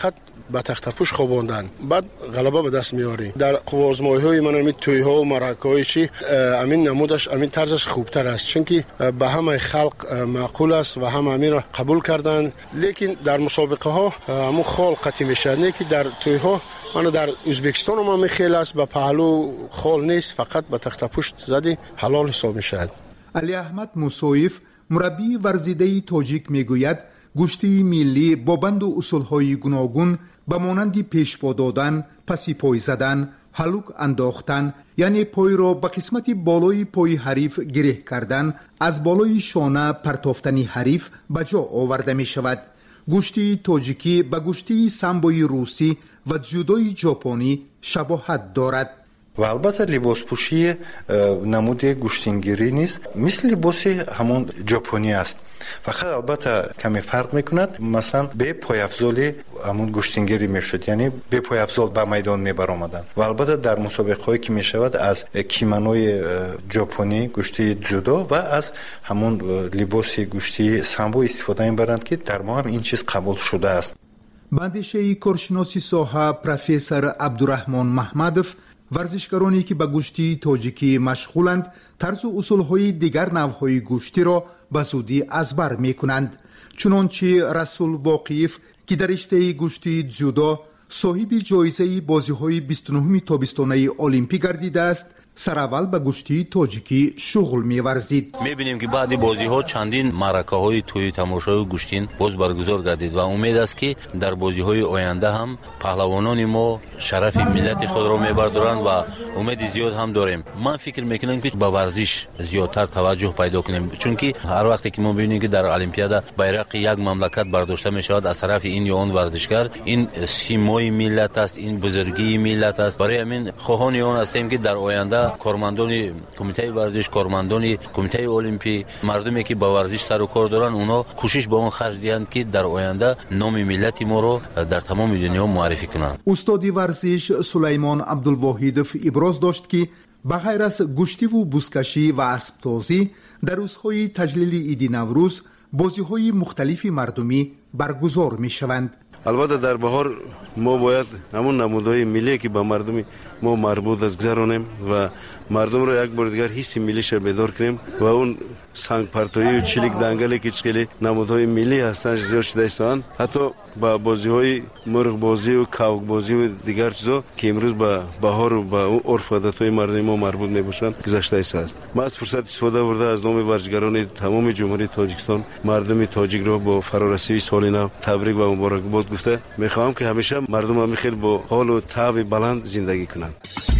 به تخت پوش خواباندن، بعد غلبه به دست میاری. در آزمایش‌های من همین توی‌ها و مرکه‌های چی همین نمودش همین طرزش خوبتر است، چون که به همه خلق معقول است و همه همین را قبول کردند. لیکن در مسابقه ها همون خال قطعی میشه، نه که در توی‌ها من در ازبکستان ما میخیل است به پهلو خال نیست، فقط به تخت پوش زدی حلال حساب میشه. علی احمد موسویف مربی ورزیده تاجیک میگوید گوشتی ملی با بند و اصولهای گوناگون به مانند پیشوا دادن، پسی پای زدن، هلوک انداختن، یعنی پای را به قسمت بالای پای حریف گره کردن، از بالای شانه پرتافتنی حریف به جا آورده می شود. گوشتی تاجیکی به گوشتی سامبوی روسی و جودوی ژاپنی شباهت دارد. و البته لباس پوشی نمود گوشتینگیری نیست، مثل لباس همون ژاپنی است، فقط البته کمی فرق میکند. مثلا به پای افضل همون گوشتینگیری میشد، یعنی به پای افضل به میدان میبر آمدن. و البته در مسابقه هایی که میشود از کیمانوی ژاپنی گوشتی جودو و از همون لباس گوشتی سامبو استفاده میبرند که در ما هم این چیز قبول شده است. بندیشه کارشناسی ساحه پروفسور عبدالرحمن محمدов ورزشکارانی که به گوشتی تاجیکی مشغولند طرز و اصولهای دیگر نوعهای گوشتی را به زودی ازبر می کنند. چنانچه رسول باقیف که در رشته گوشتی جودو صاحب جایزه بازی‌های 29 تابستانه المپیک گردیده است، سراول به گوشتی تاجیکی شغل می‌ورزید. می‌بینیم که بعد بازی‌ها چندین معرکه‌های توی تماشای گوشتین باز برگزار گردید و امید است که در بازی‌های آینده هم پهلوانان ما شرف ملت خود را می‌بردارند و امید زیاد هم داریم. من فکر می‌کنم که به ورزش زیادتر توجه پیدا کنیم، چون که هر وقتی که ما ببینیم که در المپیاد بیرق یک مملکت برداشته می‌شود از طرف این یا آن ورزشکار، این سیمای ملت است، این بزرگی ملت است. برای همین خواهان آن هستیم که در آینده کارمندان کمیته ورزش، کارمندان کمیته المپی، مردمی که با ورزش سر و کار دارن، اونا کوشش به اون خرج دهند که در آینده نام ملت ما رو در تمام دنیا معرفی کنند. استاد ورزش سلیمان عبدالواحدов ابراز داشت که بغیر از گوشتی و بزکشی و اسب‌تازی در روزهای تجلیل عید نوروز بازی‌های مختلف مردمی برگزار می‌شوند. البته در بهار ما باید همون نمودهای ملی که به مردم ما مربوط است گذرانیم و مردم را یک بار دیگر حس ملیش بیدار کنیم و اون سنگ پرتایی و چلیک دنگلی که چکلی نمودهای ملی هستند زیاد شده ایستان، حتی با بازی‌های مرغ بازی و کاوک بازی و دیگر چیزا که امروز به بهار و با اون عرف و عادت‌های مردم ما مربوط میباشند گذشته است. ما از فرصت استفاده برده از نام ورزشکاران تمام جمهوری تاجیکستان مردم تاجیک را با فرارسیدن سال نو تبریک و مبارکباد گفته میخوام که همیشه مردم هم خیلی با حال و طبع بلند زندگی کنند.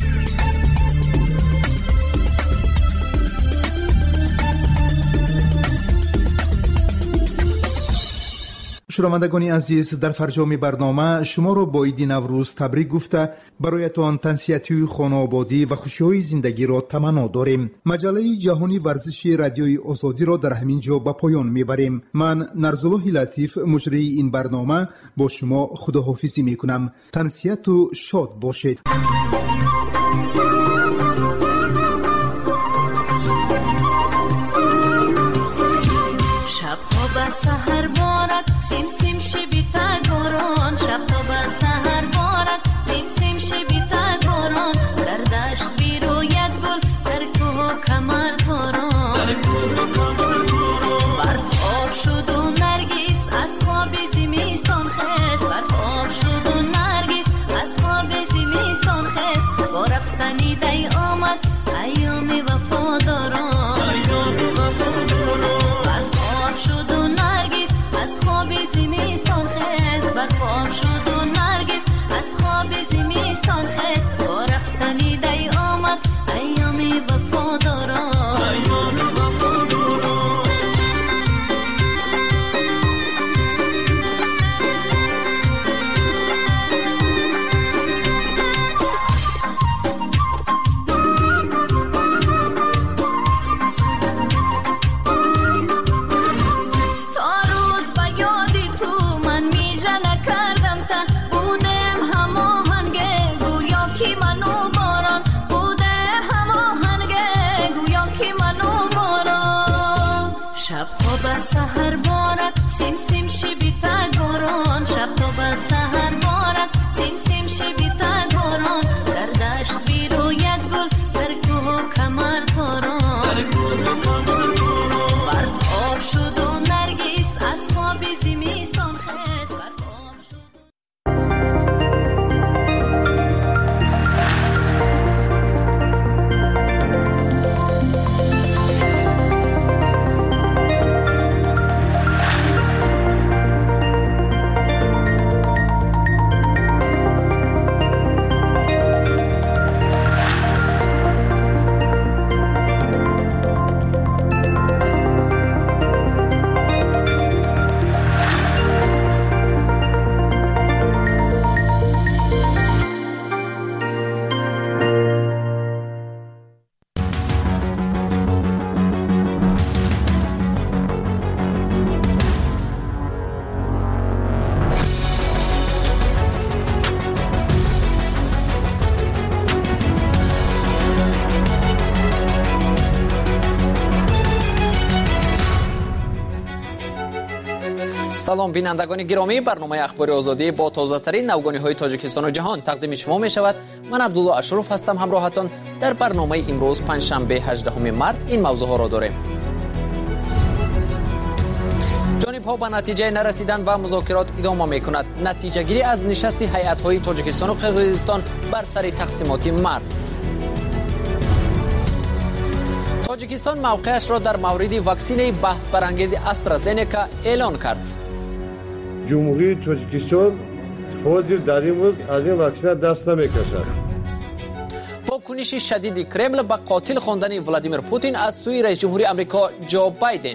شنوندگان عزیز، در فرجام برنامه شما را با عید نوروز تبریک گفته برایتان تنسیتی خانوادگی و خوشی‌های زندگی را تمنا داریم. مجله جهانی ورزش رادیوی آزادی را در همین جا به پایان میبریم. من نرزالله لطیف مجری این برنامه با شما خداحافظی میکنم. تنسیت و شاد باشید. سیم سیم شبی تگاران، شب تا به سحر بارد سیم سیم شبی تگاران، در دشت بیروید گل در کوه کمر تاران، برف آب شد و نرگیس از خواب زمستان خست، برف آب شد و نرگیس از خواب زمستان خست، با رفتنی دی آمد ایام وفاداران، برف آب شد و نرگیس از خواب زمستان خست، برف آب شد و نرگس از خواب زمستان خست، با رفتنی دی آمد ایام وفاداران. салом бинандагони гиромӣ, барномаи ахбори озодӣ бо тозатарин навгониҳои тоҷикистону ҷаҳон тақдими шумо мешавад. Ман Абдулло Ашруф ҳастам. ҳамроҳатон дар барномаи имрӯз панҷшанбе 18 март ин мавзӯъҳоро дорем. ҷонибҳо ба натиҷае нарасидан ва музокирот идома мекунад. натиҷагирӣ аз нишасти ҳайатҳои тоҷикистону қирғизистон бар сари тақсимоти марз. тоҷикистон мавқеашро дар мавриди ваксинаи баҳсбарангези AstraZeneca эълон кард. ҷумҳурии Тоҷикистон ҳозир дар имрӯз аз ин ваксина даст намекашад. вокуниши шадиди Кремл ба қотил хондани Владимир Путин аз сӯи раисҷумҳури Амрико Ҷо Байден.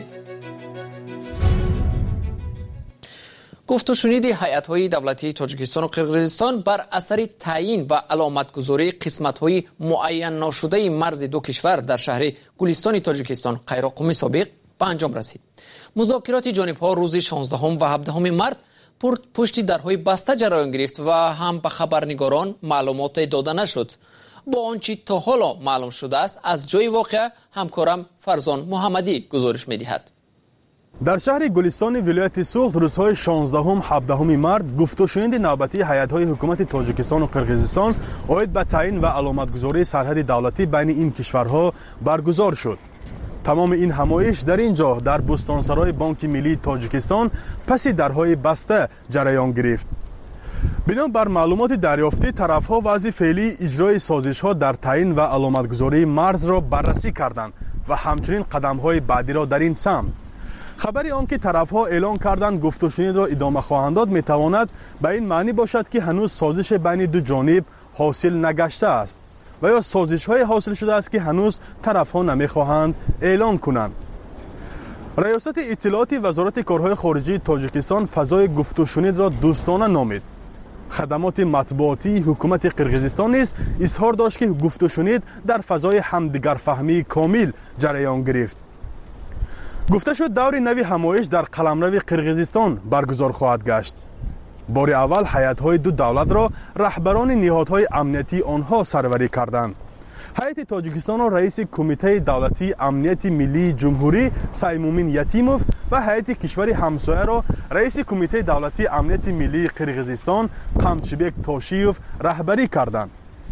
гуфтушуниди ҳайатҳои давлатии Тоҷикистону Қирғизистон бар асари таъин ва аломатгузории қисматҳои муайянношудаи марзи ду кишвар дар шаҳри Гулистони Тоҷикистон Қайроқуми собиқ ба анҷом расид. музокироти ҷонибҳо рӯзи 16 ва 17 март пушти дарҳои баста ҷараён гирифт ва ҳам ба хабарнигорон маълумоте дода нашуд. бо он чӣ то ҳоло маълум шудааст, аз ҷои воқеа ҳамкорам Фарзон Муҳаммадӣ гузориш медиҳад. дар шаҳри Гулистони вилояти Суғд рӯзҳои 16-17 март гуфтушуниди навбатии ҳайатҳои ҳукумати Тоҷикистону Қирғизистон оид ба таъин ва аломатгузории сарҳади давлатӣ байни ин кишварҳо баргузор шуд. тамоми ин ҳамоиш дар ин ҷо дар Бустонсарои Бонки Миллии Тоҷикистон паси дарҳои баста ҷараён гирифт. бино бар маълумоти дарёфтӣ тарафҳо вазъи феълии иҷрои созишҳо дар таъин ва аломатгузории марзро баррасӣ карданд ва ҳамчунин қадамҳои баъдиро дар ин самт. хабари он ки тарафҳо эълон карданд гуфтушунидро идома хоҳанд дод метавонад ба ин маънӣ бошад ки ҳанӯз созиши байни ду ҷониб ҳосил нагаштааст ва ё созишҳое ҳосил шудааст ки ҳанӯз тарафҳо намехоҳанд эълон кунанд. раёсати иттилооти вазорати корҳои хориҷии Тоҷикистон фазои гуфтушунидро дӯстона номид. хадамоти матбуотии ҳукумати Қирғизистон низ изҳор дошт ки гуфтушунид дар фазои ҳамдигарфаҳмии комил ҷараён гирифт. гуфта шуд даври нави ҳамоиш дар қаламрави Қирғизистон баргузор хоҳад гашт. бори аввал ҳайатҳои ду давлатро раҳбарони ниҳодҳои амнiyatии онҳо сарварӣ карданд. ҳайати Тоҷикистонро раиси Кумитаи давлатии амнияти миллии ҷумҳурӣ Саймумин Ятимов ва ҳайати кишвари ҳамсояро раиси Кумитаи давлатии амнияти миллии Қирғизистон Қамчибек Тошиев раҳбарӣ карданд.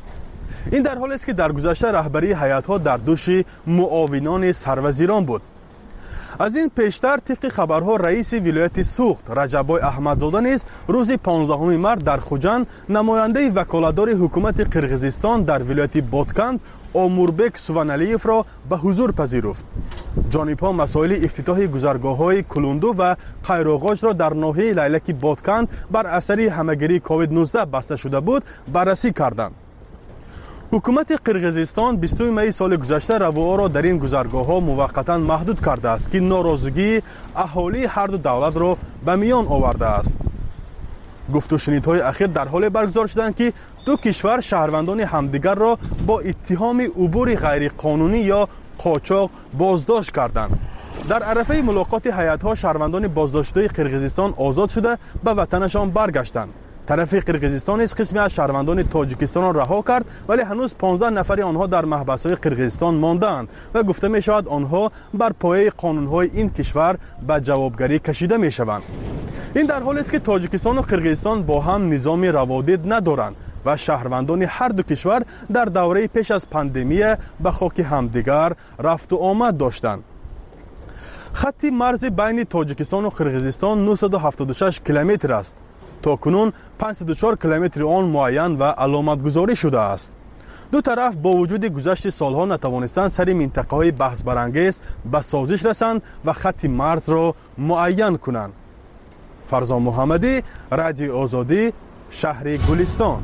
ин дар ҳолест ки дар гузашта раҳбарии ҳайатҳо дар дӯши муовинони сарвазирон буд. аз ин пештар тибқи хабарҳо раиси вилояти Суғд Раҷаббой Аҳмадзода низ рӯзи 15 март дар Хуҷанд намояндаи ваколатдори ҳукумати Қирғизистон дар вилояти Ботканд Омурбек Суваналиевро ба ҳузур пазируфт. ҷонибҳо масоили ифтитоҳи гузаргоҳҳои Кулунду ва Қайроғоҷро дар ноҳияи лайлаки Ботканд бар асари ҳамагирии COVID-19 баста шуда буд баррасӣ карданд. ҳукумати Қирғизистон 20 майи соли гузашта равоҳоро дар ин гузаргоҳҳо муваққатан маҳдуд кардааст ки норозигии аҳолии ҳарду давлатро ба миён овардааст. гуфтушунидҳои ахир дар ҳоле баргузор шуданд ки ду кишвар шаҳрвандони ҳамдигарро бо иттиҳоми убури ғайриқонунӣ ё қочоқ боздошт карданд. дар арафаи мулоқоти ҳайатҳо шаҳрвандони боздоштшудаи Қирғизистон озод шуда ба ватанашон баргаштанд. тарафи Қирғизистон низ қисме аз шаҳрвандони Тоҷикистонро раҳо кард, вале ҳанӯз 15 нафари онҳо дар маҳбасҳои Қирғизистон мондаанд ва гуфта мешавад онҳо бар пояи қонунҳои ин кишвар ба ҷавобгарӣ кашида мешаванд. ин дар ҳолест ки Тоҷикистону Қирғизистон бо ҳам низоми раводид надоранд ва шаҳрвандони ҳарду кишвар дар давраи пеш аз пандемия ба хоки ҳамдигар рафту омад доштанд. хатти марзи байни Тоҷикистону Қирғизистон 976 километр аст. то кунун 54 километри он муайян ва аломатгузорӣ шудааст. ду тараф бо вуҷуди гузашти солҳо натавонистанд сари минтақаҳои баҳсбарангез ба созиш расанд ва хатти марзро муайян кунанд. Фарзон Муҳаммадӣ, Радиои Озодӣ, шаҳри Гулистон.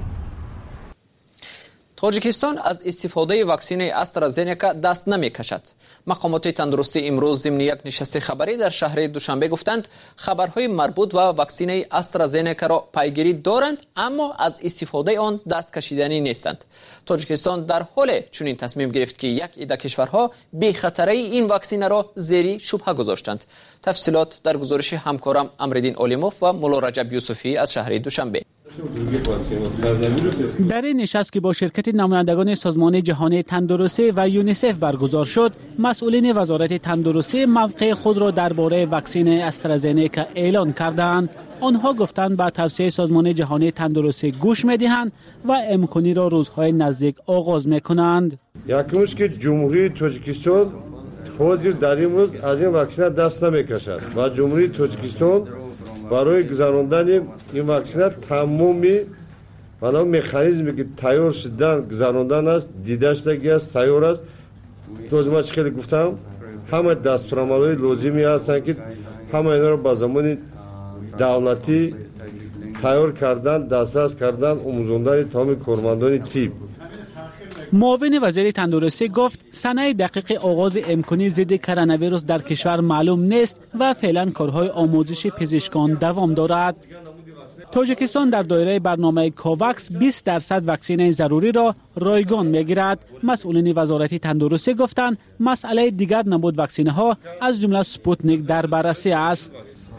тоҷикистон аз истифодаи ваксинаи AstraZeneca даст намекашад. мақомоти тандурустӣ имрӯз зимни як нишасти хабарӣ дар шаҳри Душанбе гуфтанд, хабарҳои марбут ба ваксинаи AstraZeneca-ро пайгирӣ доранд, аммо аз истифодаи он даст кашиданӣ нестанд. тоҷикистон дар ҳоле чунин тасмим гирифт ки як ида кишварҳо бехатараи ин ваксинаро зери шубҳа гузоштанд. тафсилот дар гузориши ҳамкорам Амриддин Олимов ва Мулло Раҷаб Юсуфӣ аз шаҳри Душанбе. در این نشست که با شرکت نمایندگان سازمان جهانی تندرستی و یونیسف برگزار شد، مسئولین وزارت تندرستی موقع خود را درباره واکسن استرازنیکا اعلان کردند. آنها گفتند به توصیه سازمان جهانی تندرستی گوش می‌دهند و امکانی را روزهای نزدیک آغاز می‌کنند. یکمش که جمهوری تاجیکستان حاضر در این روز از این واکسن دست نمی‌کشد و جمهوری تاجیکستان برای گذراندن این واکسن تمامی والا مکانیزمی که تیار شدن گذراندن است دیده شده است تیار است. تو ما چه گفتم همه دستورالعمل‌های لازمی هستند که همه اینا را با زمان دولتی تیار کردن، دسترس کردن، آموزاندن تمام کارمندان طب. معاون وزیر تندرستی گفت سنه دقیق آغاز امکانی ضد کرونا ویروس در کشور معلوم نیست و فعلا کارهای آموزش پزشکان دوام دارد. تاجیکستان در دایره برنامه کوواکس 20% واکسن ضروری را رایگان میگیرد. مسئولین وزارت تندرستی گفتند مسئله دیگر نمود واکسن ها از جمله سپوتنیک در بررسی است.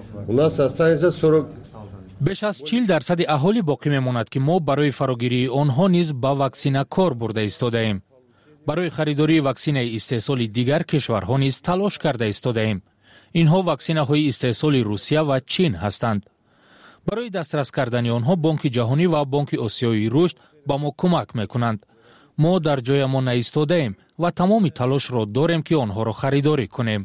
بیش از 40% اهالی باقی میماند که ما برای فراگیری آنها نیز با واکسن کار برده ایستاده ایم. برای خریداری واکسن استحصال دیگر کشورها نیز تلاش کرده ایستاده ایم. اینها واکسن های استحصال روسیه و چین هستند. برای دسترس کردن آنها بانک جهانی و بانک آسیایی رشد با ما کمک میکنند. ما در جای ما نایستاده ایم و تمام تلاش را داریم که آنها را خریداری کنیم.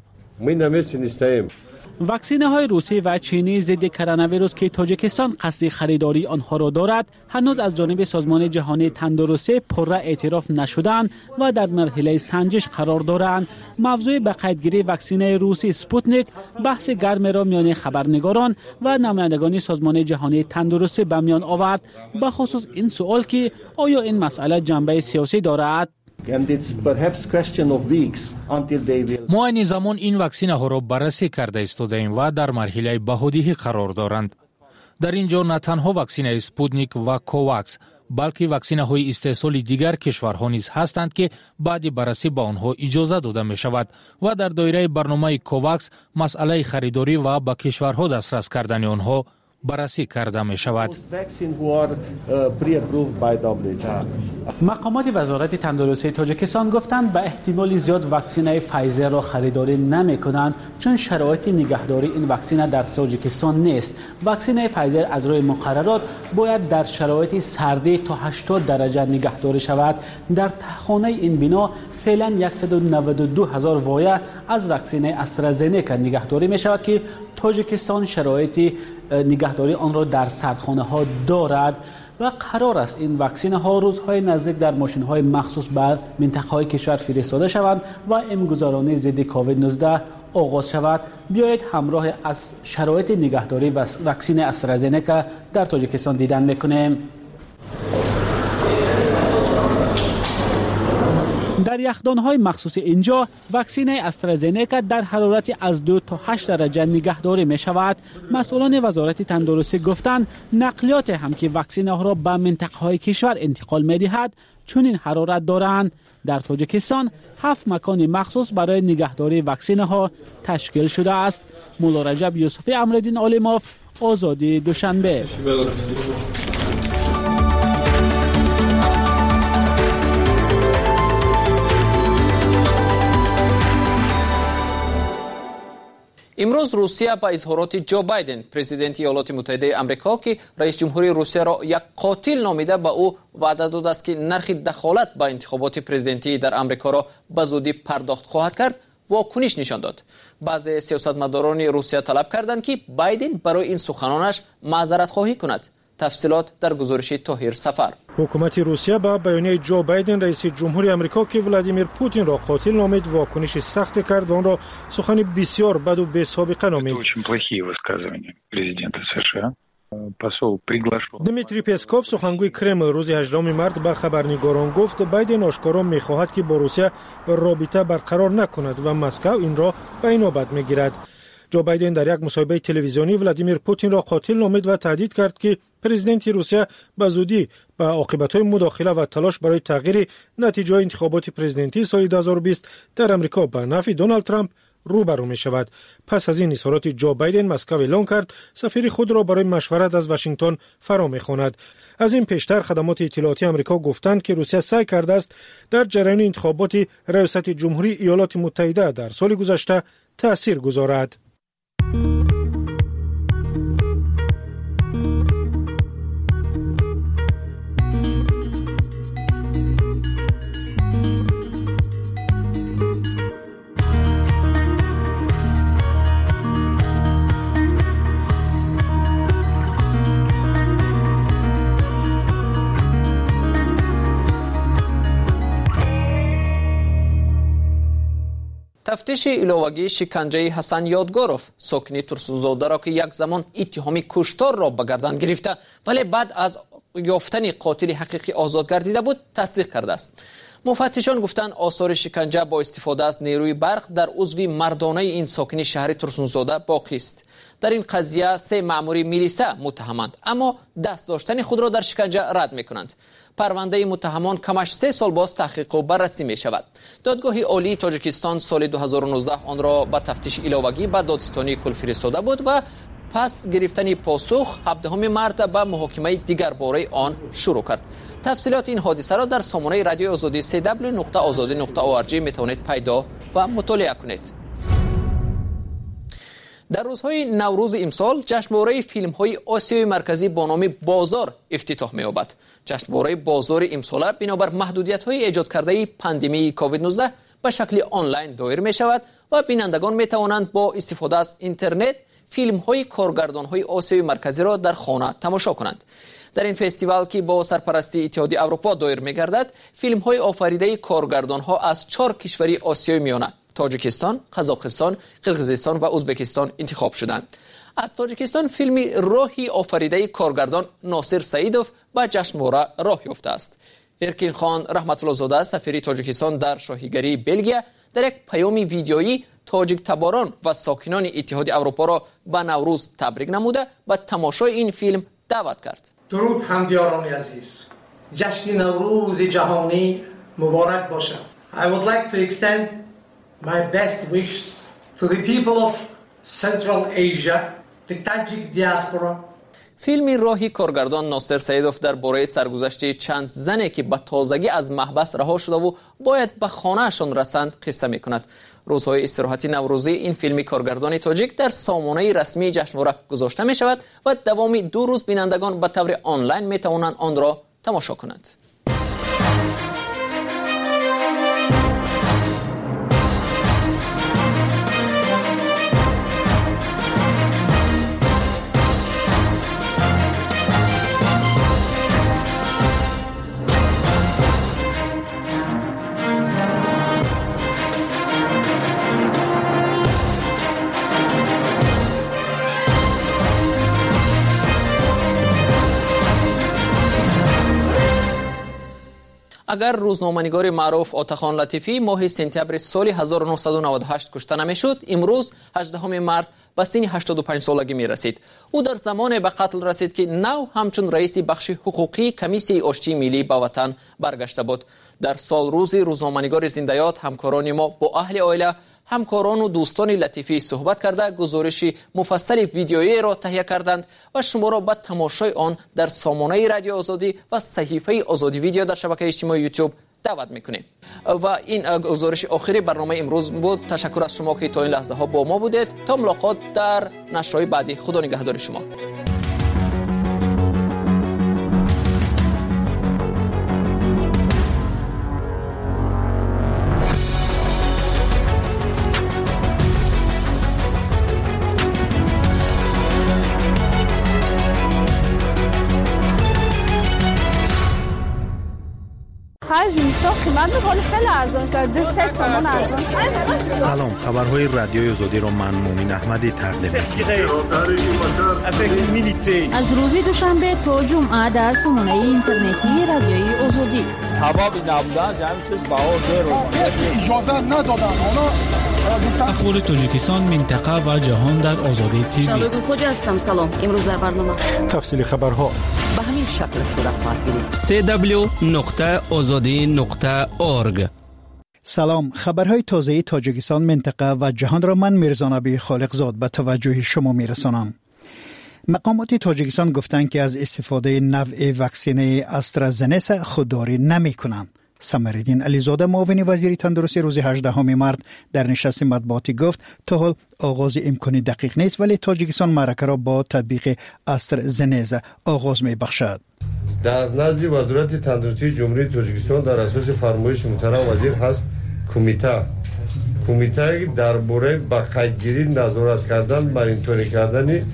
واکسن های روسی و چینی ضد کرونا ویروس که تاجیکستان قصد خریداری آنها را دارد هنوز از جانب سازمان جهانی تندرستی پرره اعتراف نشدند و در مرحله سنجش قرار دارند. موضوع به قیدگیری واکسن روسی سپوتنیک بحث گرم را میان خبرنگاران و نمایندگان سازمان جهانی تندرستی به میان آورد، به خصوص این سوال که آیا این مسئله جنبه سیاسی دارد. ما این زمان این واکسن ها را بررسی کرده ایستاده ایم و در مرحله بهادیهی قرار دارند. در اینجا نه تنها واکسن اسپوتنیک و کوواکس بلکه واکسن های استحصال دیگر کشورها نیز هستند که بعد بررسی با آنها اجازه داده می شود و در دایره برنامه کوواکس مسئله خریداری و با کشورها دسترس کردن آنها بررسی کرده می شود. مقامات وزارت تندرستی تاجیکستان گفتند به احتمال زیاد واکسن فایزر را خریداری نمی کنند چون شرایط نگهداری این واکسن در تاجیکستان نیست. واکسن فایزر از روی مقررات باید در شرایط سردی تا 80 درجه نگهداری شود. در تخانه این بنا فعلا 192,000 وایه از واکسن استرازنیکا نگهداری می شود که تاجیکستان شرایط نگهداری آن را در سردخانه ها دارد و قرار است این واکسن ها روزهای نزدیک در ماشین های مخصوص به منطقه های کشور فرستاده شوند و امگذارانی ضد کووید 19 آغاز شود. بیایید همراه از شرایط نگهداری و واکسن استرازنیکا در تاجیکستان دیدن میکنیم. در یخدان‌های مخصوص اینجا واکسن استرازنیکا در حرارت از 2 تا 8 درجه نگهداری می شود. مسئولان وزارت تندرستی گفتند نقلیات هم که واکسن ها را به منطقه‌های کشور انتقال می دهد چون این حرارت دارند. در تاجیکستان 7 مکان مخصوص برای نگهداری واکسن ها تشکیل شده است. مولا رجب یوسفی امرالدین عالموف، آزادی دوشنبه. امروز روسیه با اظهارات جو بایدن پرزیدنت ایالات متحده آمریکا که رئیس جمهوری روسیه را یک قاتل نامیده به او وعده داده است که نرخ دخالت به انتخابات پرزیدنتی در آمریکا را به زودی پرداخت خواهد کرد، واکنش نشان داد. بعضی سیاستمداران روسیه طلب کردند که بایدن برای این سخنانش معذرت خواهی کند. تفصیلات در گزارش طاهر سفر. حکومت روسیه با بیانیه جو بایدن رئیس جمهوری آمریکا که ولادیمیر پوتین را قاتل نامید واکنش سخت کرد و آن را سخن بسیار بد و بی سابقه نامید. دمیتری پسکوف سخنگوی کرمل روز 18 مارس به خبرنگاران گفت بایدن آشکارا می‌خواهد که با روسیه رابطه برقرار نکند و مسکو این را به اینابت می‌گیرد. جو بایدن در یک مصاحبه تلویزیونی ولادیمیر پوتین را قاتل نامید و تهدید کرد که پرزیدنت روسیه به زودی به عاقبت‌های مداخله و تلاش برای تغییر نتیجه انتخابات پرزیدنتی سال 2020 در آمریکا به نفع دونالد ترامپ روبرو می شود. پس از این اظهارات جو بایدن، مسکو اعلام کرد سفیر خود را برای مشورت از واشنگتن فرا می خواند. از این پیشتر خدمات اطلاعاتی آمریکا گفتند که روسیه سعی کرده است در جریان انتخابات ریاست جمهوری ایالات متحده در سال گذشته تأثیر گذارد. تفتیش ایلوواگی شکنجه حسن یادگاروف، ساکنی ترسونزاده را که یک زمان اتهام کشتار را به گردن گرفته ولی بعد از یافتن قاتل حقیقی آزاد گردیده بود، تصدیق کرده است. مفتشان گفتند آثار شکنجه با استفاده از نیروی برق در عضو مردانه این ساکنی شهر ترسونزاده باقی است. در این قضیه 3 مأمور میلیسا متهمند، اما دست داشتن خود را در شکنجه رد می‌کنند. پرونده متهمان کمش 3 سال باز تحقیق و بررسی می شود. دادگاه عالی تاجیکستان سال 2019 آن را به تفتیش ایلوواگی به دادستانی کل فرستاده بود و پس گرفتن پاسخ 17 مارس به محاکمه دیگر باره آن شروع کرد. تفصیلات این حادثه را در سامانه رادیو آزادی www.azadi.org می توانید پیدا و مطالعه کنید. در روزهای نوروز امسال جشنواره فیلم‌های آسیای مرکزی با نام بازار افتتاح می‌یابد. جشنواره بازار امسال بنابر محدودیت‌های ایجاد کرده پاندمی کووید 19 به شکل آنلاین دایر می‌شود و بینندگان می‌توانند با استفاده از اینترنت فیلم‌های کارگردان‌های آسیای مرکزی را در خانه تماشا کنند. در این فستیوال که با سرپرستی اتحادیه اروپا دایر می‌گردد، فیلم‌های آفریده کارگردان‌ها از 4 کشور آسیای میانه تاجیکستان، قزاقستان، قرقیزستان و ازبکستان انتخاب شدند. از تاجیکستان فیلمی راهی آفریده کارگردان ناصر سعیدوف به جشنواره راه یافته است. ارکین خان رحمت الله زاده سفیر تاجیکستان در شاهیگری بلژیم در یک پیام ویدیویی تاجیک تباران و ساکنان اتحادیه اروپا را به نوروز تبریک نموده و تماشای این فیلم دعوت کرد. درود همدیاران عزیز. جشن نوروز جهانی مبارک باشد. I would like to extend my best wishes to the people of Central Asia, the Tajik diaspora. فیلم راهی کارگردان ناصر سعیدوف درباره سرگذشت چند زنی که به تازگی از محبس رها شده و باید به خانه‌شان رسند قصه می‌کند. روزهای استراحتی نوروزی این فیلم کارگردان تاجیک در سامانه رسمی جشنواره گذاشته می‌شود و دوام 2 روز بینندگان به طور آنلاین می‌توانند آن را تماشا کنند. اگر روزنامه‌نگار معروف عاطخان لطیفی ماه سپتامبر سال 1998 کشته نمی‌شد، امروز 18 مارس به سن 85 سالگی می‌رسید. او در زمان به قتل رسید که نو همچون رئیس بخش حقوقی کمیسیون آشتی ملی به وطن برگشته بود. در سال روز روزنامه‌نگار زنده‌یاد همکاران ما با اهل عائله، همکاران و دوستان لطیفی صحبت کرده گزارش مفصل ویدیویی را تهیه کردند و شما را به تماشای آن در سامانه رادیو آزادی و صحیفه آزادی ویدیو در شبکه اجتماعی یوتیوب دعوت میکنیم. و این گزارش آخری برنامه امروز بود. تشکر از شما که تا این لحظه ها با ما بودید. تا ملاقات در نشرهای بعدی. خدا نگهدار شما. سلام، خبرهای رادیوی آزادی را من مومن احمدی تقدیم می‌کنم. از روز دوشنبه تا جمعه در سامانه اینترنتی رادیوی آزادی. حبابی نبودن جمع شد اجازه ندادن. اخبار تاجیکستان، منطقه و جهان در آزادی تیوی. شالوگو خوجا هستم. سلام. امروز در برنامه تفصیل خبرها به همین شکل صورت خواهد گرفت. www.azadi.org سلام، خبرهای تازه تاجیکستان، منطقه و جهان را من میرزا نبی خالقزاد به توجه شما میرسانم. مقامات تاجیکستان گفتند که از استفاده نوع واکسینه استرازنسا خودداری نمی‌کنند. سمرالدین علیزاده معاون وزیر تندرستی روز 18 مارس در نشست مطبوعاتی گفت تا حال آغاز امکانی دقیق نیست، ولی تاجیکستان معرکه را با تطبیق استرازنسا آغاز می‌بخشد. در نزد وزارت تندرستی جمهوری تاجیکستان در اساس فرمایش محترم وزیر هست کمیته درباره با قیدگیری نظارت کردن مانیتورینگ کردن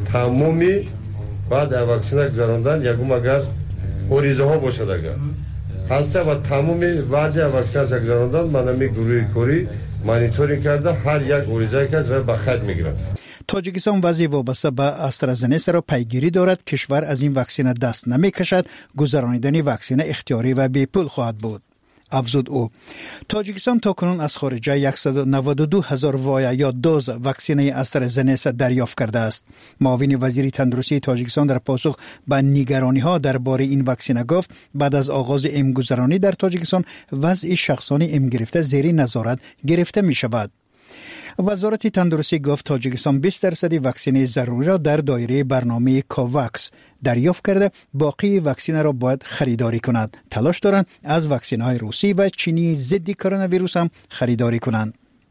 تمامی بعد واکسینه گذراندن یکم اگر اوریزه ها باشد اگر هسته و تمامی بعد واکسینه گذراندن منمی گروه کاری مانیتورینگ کرده هر یک اوریزه که و با قید میگیرد. تاجیکستان وضعی وابسته به استرازنسا را پیگیری دارد. کشور از این واکسینه دست نمی‌کشد. گذرانیدن واکسینه اختیاری و بی پول خواهد بود. افزود او. تاجیکستان تاکنون از خارجه 192,000 وایه یا دوز واکسینه استرازنسا دریافت کرده است. معاون وزیر تندرستی تاجیکستان در پاسخ به نگرانی‌ها درباره این واکسینه گفت بعد از آغاز امگذرانی در تاجیکستان وضع شخصانی گرفته زیر نظارت گرفته می‌شود. وزارت تندرستی گفت تاجیکستان 20% واکسینه ضروری را در دایره برنامه کوواکس دریافت کرده، باقی واکسینه را باید خریداری کند. تلاش دارند از واکسین‌های روسی و چینی ضد کرونا ویروس هم خریداری کنند.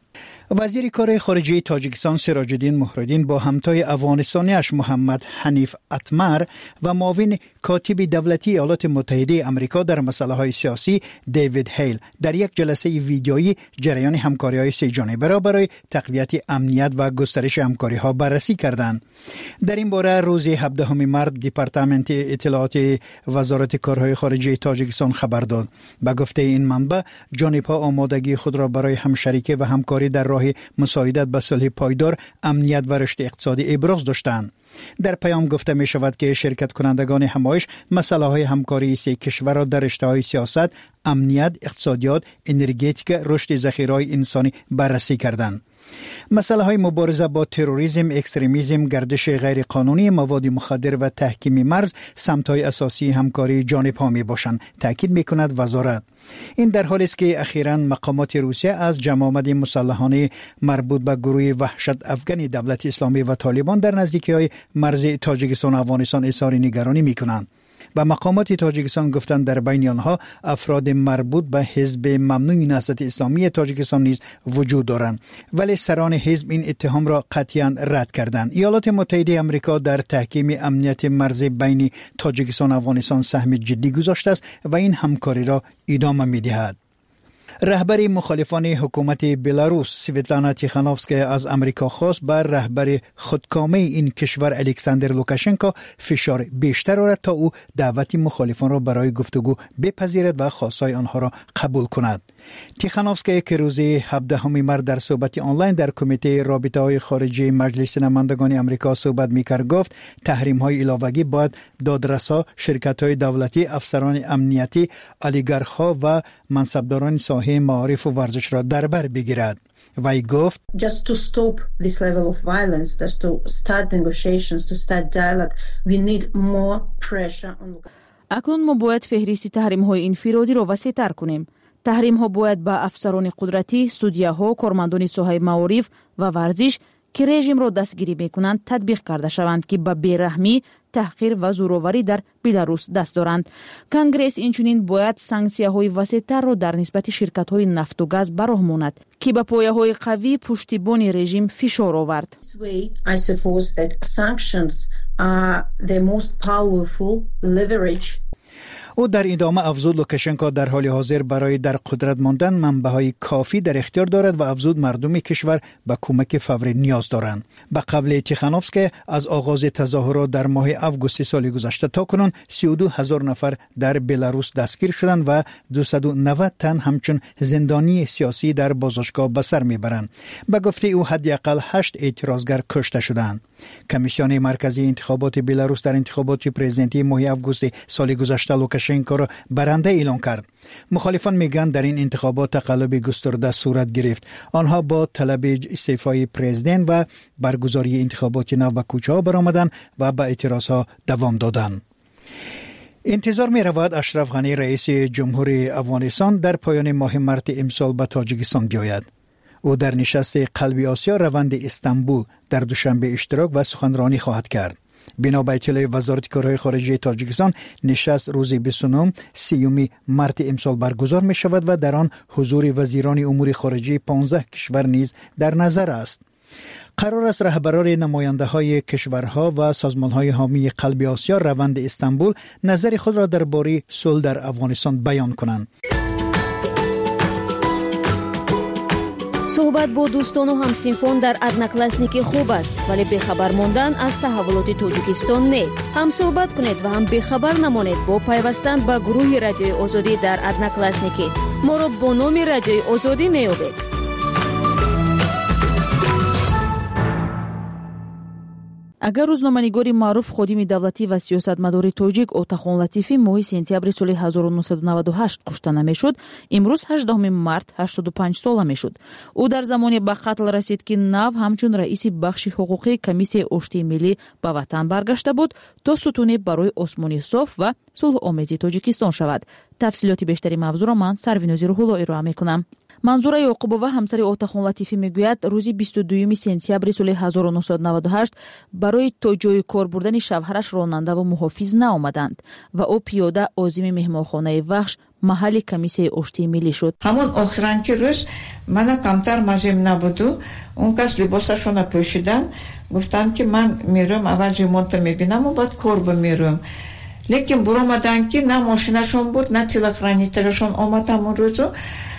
وزیر کار خارجه تاجیکستان سراج الدین مهرالدین با همتای افغانستانیش محمد حنیف اتمر و معاون کاتب دولتی ایالات متحده آمریکا در مسائل سیاسی دیوید هیل در یک جلسه ویدیویی جریان همکاری‌های سه جانبه برای تقویت امنیت و گسترش همکاری‌ها بررسی کردند. در این باره روز 17 مارس دپارتمنت اطلاعات وزارت کارهای خارجه تاجیکستان خبر داد. به گفته این منبع جانب‌ها آمادگی خود را برای همشریکی و همکاری در راه مساعدت به صلح پایدار، امنیت و رشد اقتصادی ابراز داشتند. در پیام گفته می شود که شرکت کنندگان همایش مسائل های همکاری سه کشور را در رشته‌های سیاست، امنیت، اقتصادیات، انرژتیک، رشد ذخیره‌های انسانی بررسی کردند. مسائل های مبارزه با تروریسم، اکستریمیسم، گردش غیر قانونی مواد مخدر و تحکیم مرز سمت‌های اساسی همکاری جانب‌ها میباشند، تاکید میکند وزارت. این در حالی است که اخیراً مقامات روسیه از جماعت مسلحانه مربوط به گروه وحشت افغانی دولت اسلامی و طالبان در نزدیکی‌های مرز تاجیکستان و افغانستان اظهار نگرانی میکنند. و مقامات تاجیکستان گفتند در بین آنها افراد مربوط به حزب ممنوع نهضت اسلامی تاجیکستان نیز وجود دارند، ولی سران حزب این اتهام را قطعاً رد کردند. ایالات متحده آمریکا در تحکیم امنیت مرز بین تاجیکستان و افغانستان سهم جدی گذاشته است و این همکاری را ادامه می‌دهد. رهبر مخالفان حکومت بلاروس سویتلانا تیخانوفسکا از امریکا خواست بر رهبر خودکامه این کشور الکساندر لوکاشنکو فشار بیشتر آورد تا او دعوت مخالفان را برای گفتگو بپذیرد و خواستهای آنها را قبول کند. تیخانوفسکا که روز 17 مارس در صحبت آنلاین در کمیته رابطه‌های خارجی مجلس نمایندگان آمریکا صحبت می‌کرد گفت تحریم‌های علاوه‌ای باید دادرس‌ها، شرکت‌های دولتی، افسران امنیتی، اولیگارخ‌ها و منصبداران ساحه معارف و ورزش را در بر بگیرد. وی گفت just to stop this level of violence, just to start negotiations, to start dialogue, we need more pressure on. اکنون ما باید فهرست تحریم‌های انفرادی را وسیع‌تر کنیم. تحریم‌ها باید به افسران قدرتی، سودیه‌ها، کارمندان ساحه معارف و ورزش که رژیم را دستگیری می‌کنند تطبیق کرده شوند که به بی‌رحمی، تحقیر و زورآوری در بلاروس دست دارند. کنگرس اینچنین باید سانکسیاهای وسیع‌تر را در نسبت شرکت‌های نفت و گاز براه ماند که به پایه‌های قوی پشتیبان رژیم فشار آورد. I suppose that sanctions are the most powerful leverage. او در ادامه افزود لوکاشنکو در حال حاضر برای در قدرت ماندن منبع‌های کافی در اختیار دارد و افزود مردم کشور به کمک فوری نیاز دارند. به قول تیخانوفسکا از آغاز تظاهرات در ماه آگوست سال گذشته تا کنون 32,000 نفر در بلاروس دستگیر شدند و 290 تن همچون زندانی سیاسی در بازداشتگاه به سر میبرند. به گفته او حداقل 8 اعتراضگر کشته شدند. کمیسیون مرکزی انتخابات بلاروس در انتخابات پرزیدنتی ماه آگوست سال گذشته لوکاشنکو را برنده اعلام کرد. مخالفان میگن در این انتخابات تقلب گسترده صورت گرفت. آنها با طلب استعفای پرزیدنت و برگزاری انتخابات نو به کوچه‌ها برآمدند و به اعتراضها دوام دادند. انتظار می رود اشرف غنی رئیس جمهوری افغانستان در پایان ماه مارت امسال به تاجیکستان بیاید. او در نشست قلبی آسیا روند استانبول در دوشنبه اشتراک و سخنرانی خواهد کرد. بنا به اطلاع وزارت کارهای خارجه تاجیکستان، نشست روز 29 مارت امسال برگزار می شود و در آن حضور وزیران امور خارجه 15 کشور نیز در نظر است. قرار است رهبران نماینده‌های کشورها و سازمان‌های حامی قلب آسیا روند استانبول نظر خود را درباره صلح در افغانستان بیان کنند. صحبت با دوستان و همسینفون در ادناکلاسنیکی خوب است، ولی بخبر ماندن از تحولات تاجیکستان نه. هم صحبت کنید و هم بخبر نمانید با پیوستن به گروه رادیوی آزادی در ادناکلاسنیکی. ما را با نام رادیوی آزادی می‌یابید. اگر روزنامه‌نگاری معروف خادم دولتی و سیاستمدار تاجیک اوتاخون لطیفی ماه سپتامبر سال 1998 کشته نمیشد، امروز 18 مارت 85 ساله میشد. او در زمانی به قتل رسید که نو همچون رئیس بخش حقوقی کمیسیون آشتی ملی به وطن برگشته بود تا ستون برای آسمانی صاف و صلح آمیزی تاجیکستان شود. تفصیلات بیشتری موضوع را من سروینازی روح‌الله ارائه میکنم. منظوره یعقوبова همسر اوتاخون لطیفی میگوید روز 22 سپتامبر سال 1998 برای تا جای کار بردن شوهرش راننده و محافظ نآمدند و او پیاده عازم مهمانخانه وحش محل کمیسیون آشتی ملی شد. همون آخرانکی روز من کمتر مزیم نبود. اون کس لباسشون پوشیدن، گفتن که من میرم اول ریمونت میبینم و بعد کار میرم. لیکن برآمدن که نه ماشینشون بود نه تلفنیترشون آمد همون روزو.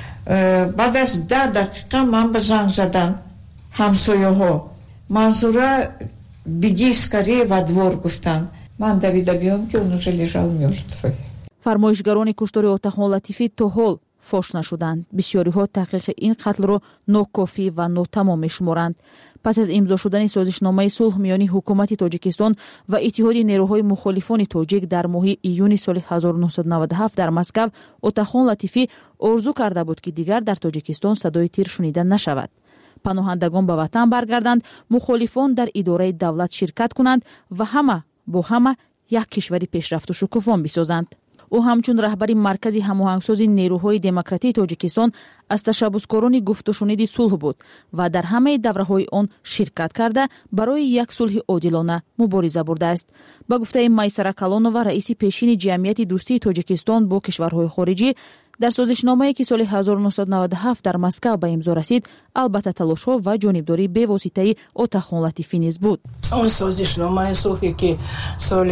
بعد از 10 دقیقه من به زنگ زدم همسایه ها. منظوره بیگی اسکاری و دوار گفتن. من دویده بیام که اونجا لیژال میرد. فرمایشگران کشتار اوتاخون لطیفی تا حال فاش نشدند. بسیاری ها تحقیق این قتل را ناکافی و ناتمام میشمارند. پس از امضا شدن سازشنامه صلح میان حکومت تاجیکستان و اتحاد نیروهای مخالفان تاجیک در ماه ایون سال 1997 در مسکو، اوتاخون لطیفی آرزو کرده بود که دیگر در تاجیکستان صدای تیر شنیده نشود. پناهندگان به وطن برگردند، مخالفان در اداره دولت شرکت کنند و همه با همه یک کشور پیشرفت و شکوفا بسازند. او همچون رهبر مرکز هماهنگسازی نیروهای دموکراتی تاجیکستان از تشبثکاران گفت و شنید صلح بود و در همه دوره‌های آن شرکت کرده برای یک صلح عادلانه مبارزه برده است. با گفته میسره کلانووا، رئیس پیشین جمعیت دوستی تاجیکستان با کشورهای خارجی، در سازشنامه‌ای که سال 1997 در مسکو به امضا رسید، البته تلاش‌ها و جانبداری به واسطه اوتاخون لطیفی نیز بود. اون سازشنامه صلحی که سال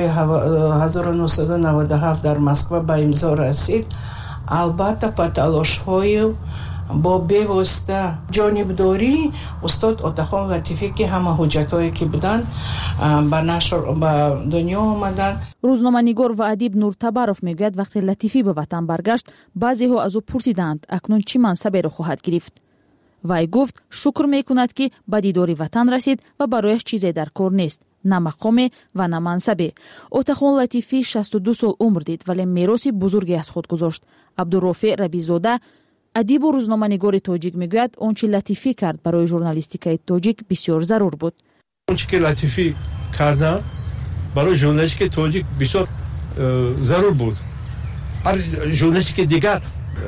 1997 در مسکو به امضا رسید، البته با تلاش‌های با بواسطه جانبداری استاد اوتاخون لطیفی که همه حجتایی که بودن به نشر به دنیا آمدن. روزنامه‌نگار و ادیب نورتباروف میگوید وقتی لطیفی به وطن برگشت، بعضی‌ها از او پرسیدند اکنون چه منصبی را خواهد گرفت. وی گفت شکر میکند که به دیدار وطن رسید و برایش چیزی در کار نیست، نه مقام و نه منصب. اوتاخون لطیفی 62 سال عمر دید ولی میراث بزرگی از خود گذاشت. عبدالرافع ربیع‌زاده، ادیب و روزنامه‌نگار تاجیک میگوید آنچه لطیفی کرد برای ژورنالیستیکای تاجیک بسیار ضرور بود. آنچه که لطیفی کردن برای ژورنالیستیک تاجیک بسیار ضرور بود. هر ژورنالیستیک دیگر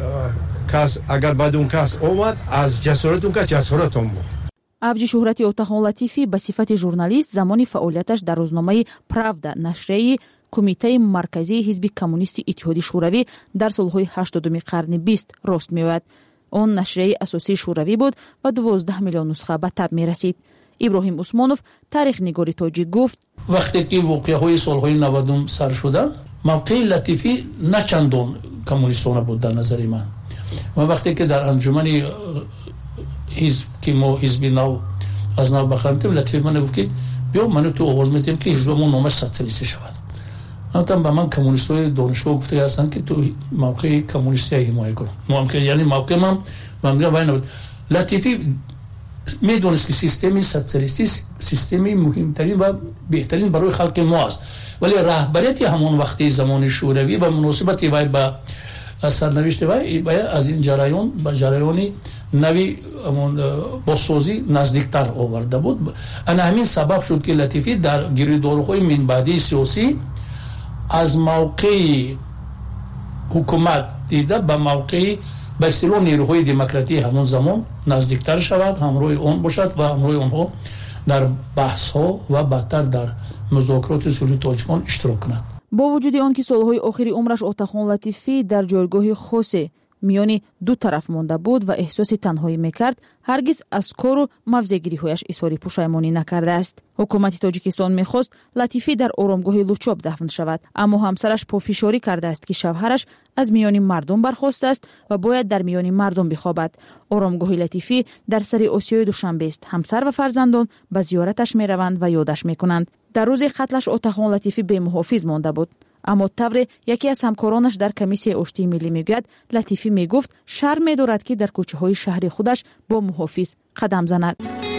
کس اگر بعد اون کس اومد از جسارت اون کس جسارت بود. اوج شهرت اوتاخون لطیفی به صفت ژورنالیست زمانی فعالیتش در روزنامه پراودا نشریه کمیته مرکزی حزب کمونیست اتحاد شوروی در سالهای 80 قرن 20 راست می‌آید. آن نشریه اساسی شوروی بود و 12 میلیون نسخه به تب می‌رسید. ابراهیم عثمانوف، تاریخ نگار تاجیک، گفت وقتی که واقعه‌های سالهای 90 سر شدند، موقع لطیفی نه چندان کمونیستانه بود در نظر من. و وقتی که در انجمن حزب که ما حزب نو از نو بخوایم، لطیفی من گفت که بیا من تو آواز میدیم که حزبمون نامش سوسیالیستی شود. البته به من کمونیستای دانشگاه گفته هستند که تو موقع کمونیستی حمایت کن. ممکن یعنی موقع من میگم وای لطیفی میدونست که سیستم سوسیالیستی سیستمی مهمترین و بهترین برای خلق ما است، ولی رهبریت همون وقتی زمان شوروی و مناسبت وای با سرنوشت وای از این جریان به جریانی نوی بازسازی نزدیکتر آورده بود. انا همین سبب شد که لطیفی در گیریدارهای منبعدی سیاسی از موقع حکومت دیده به موقع به اصطلاح نیروهای دموکراتی همون زمان نزدیکتر شود، همراه اون باشد و همراه اونها در بحث ها و بعدتر در مذاکرات صلح تاجیکستان اشتراک کند. با وجود آنکه سالهای آخری عمرش عطاخان لطیفی در جایگاه خاصی میانی دو طرف مانده بود و احساس تنهایی میکرد، هرگز از کار و موضع‌گیری‌هایش اظهار پشیمانی نکرده است. حکومت تاجیکستان میخواست لطیفی در آرامگاه لوچاب دفن شود، اما همسرش پافشاری کرده است که شوهرش از میان مردم برخاسته است و باید در میان مردم بخوابد. آرامگاه لطیفی در سر آسیای دوشنبه است. همسر و فرزندان به زیارتش میروند و یادش میکنند. در روز قتلش عطاخان لطیفی به محافظ مانده بود. اما طور یکی از همکارانش در کمیسیون آشتی ملی میگوید لطیفی میگفت شرم می‌دارد که در کوچه های شهر خودش با محافظ قدم زند.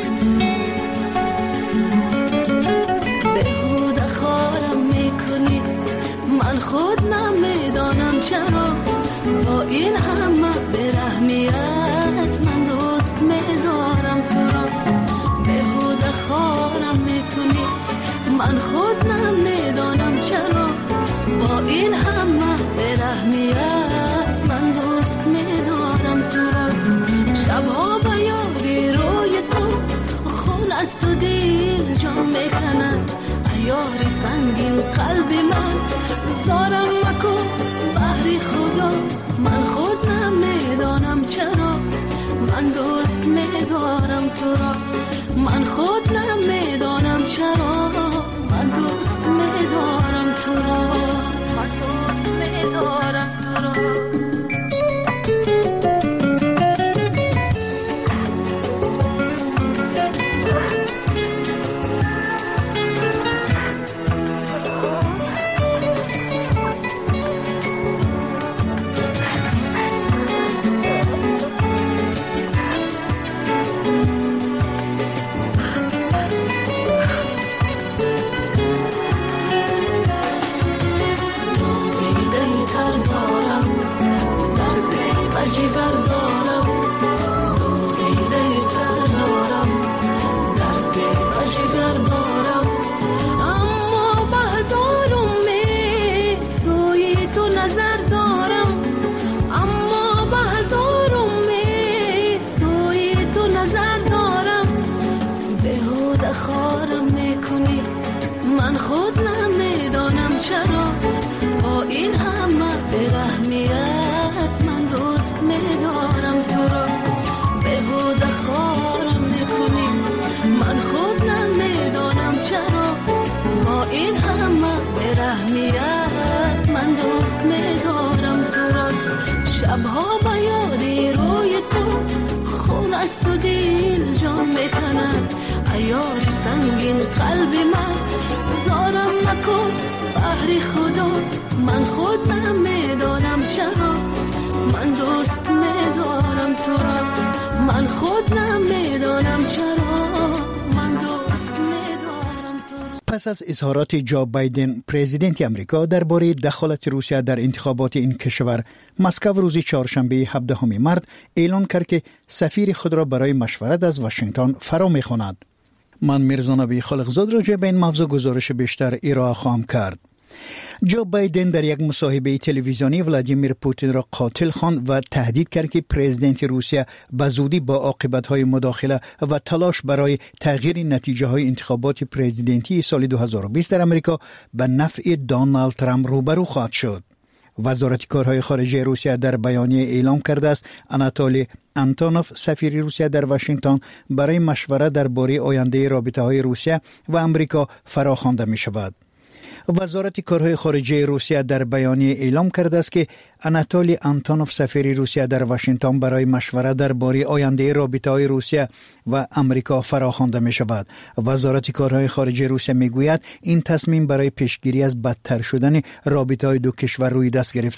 بهوده خارم میکنی، من خود نمیدانم چرا با این همه برحمیت من دوست میدارم تو را. بهوده خارم میکنی، من خود نمیدانم چرا با این همه برحمیت من دوست میدارم تو را. شبها به یادی روی تو خون است و دل جان میکند، ایاری سنگین قلب من زارم مکن بحری خدا. من خود نمیدانم چرا من دوست میدارم تو را. من خود نمیدانم چرا من دوست میدارم تو را. من دوست میدارم تو را. شبها به یادی روی تو خون است و دل جان میکند، ایاری سنگین قلب من زارم مکن بحری خدا. من خود نمیدانم چرا من دوست میدارم تو را. من خود نمیدانم چرا من دوست میدارم تو را. پس از اظهارات جو بایدن پرزیدنت آمریکا درباره دخالت روسیه در انتخابات این کشور، مسکو روز چهارشنبه 17 مارس اعلام کرد که سفیر خود را برای مشورت از واشنگتن فرا می‌خواند. من میرزا نبی خالقزاد راجع به این موضوع گزارش بیشتر ارائه خواهم کرد. جو بایدن در یک مصاحبه تلویزیونی ولادیمیر پوتین را قاتل خواند و تهدید کرد که پرزیدنت روسیه به زودی با عاقبت‌های مداخله و تلاش برای تغییر نتیجه‌های انتخابات پرزیدنتی سال 2020 در آمریکا به نفع دونالد ترامپ روبرو خواهد شد. وزارت کارهای خارجه روسیه در بیانیه اعلام کرده است آناتولی آنتونوف سفیر روسیه در واشنگتن برای مشورت درباره آینده رابطه‌های روسیه و آمریکا فراخوانده می‌شود. وزارت کارهای خارجه روسیه در بیانیه اعلام کرده است که آناتولی آنتونوف سفیر روسیه در واشنگتن برای مشورت درباره آینده رابطه‌های روسیه و آمریکا فراخوانده می‌شود. وزارت کارهای خارجه روسیه می‌گوید این تصمیم برای پیشگیری از بدتر شدن رابطه‌های دو کشور روی دست گرفته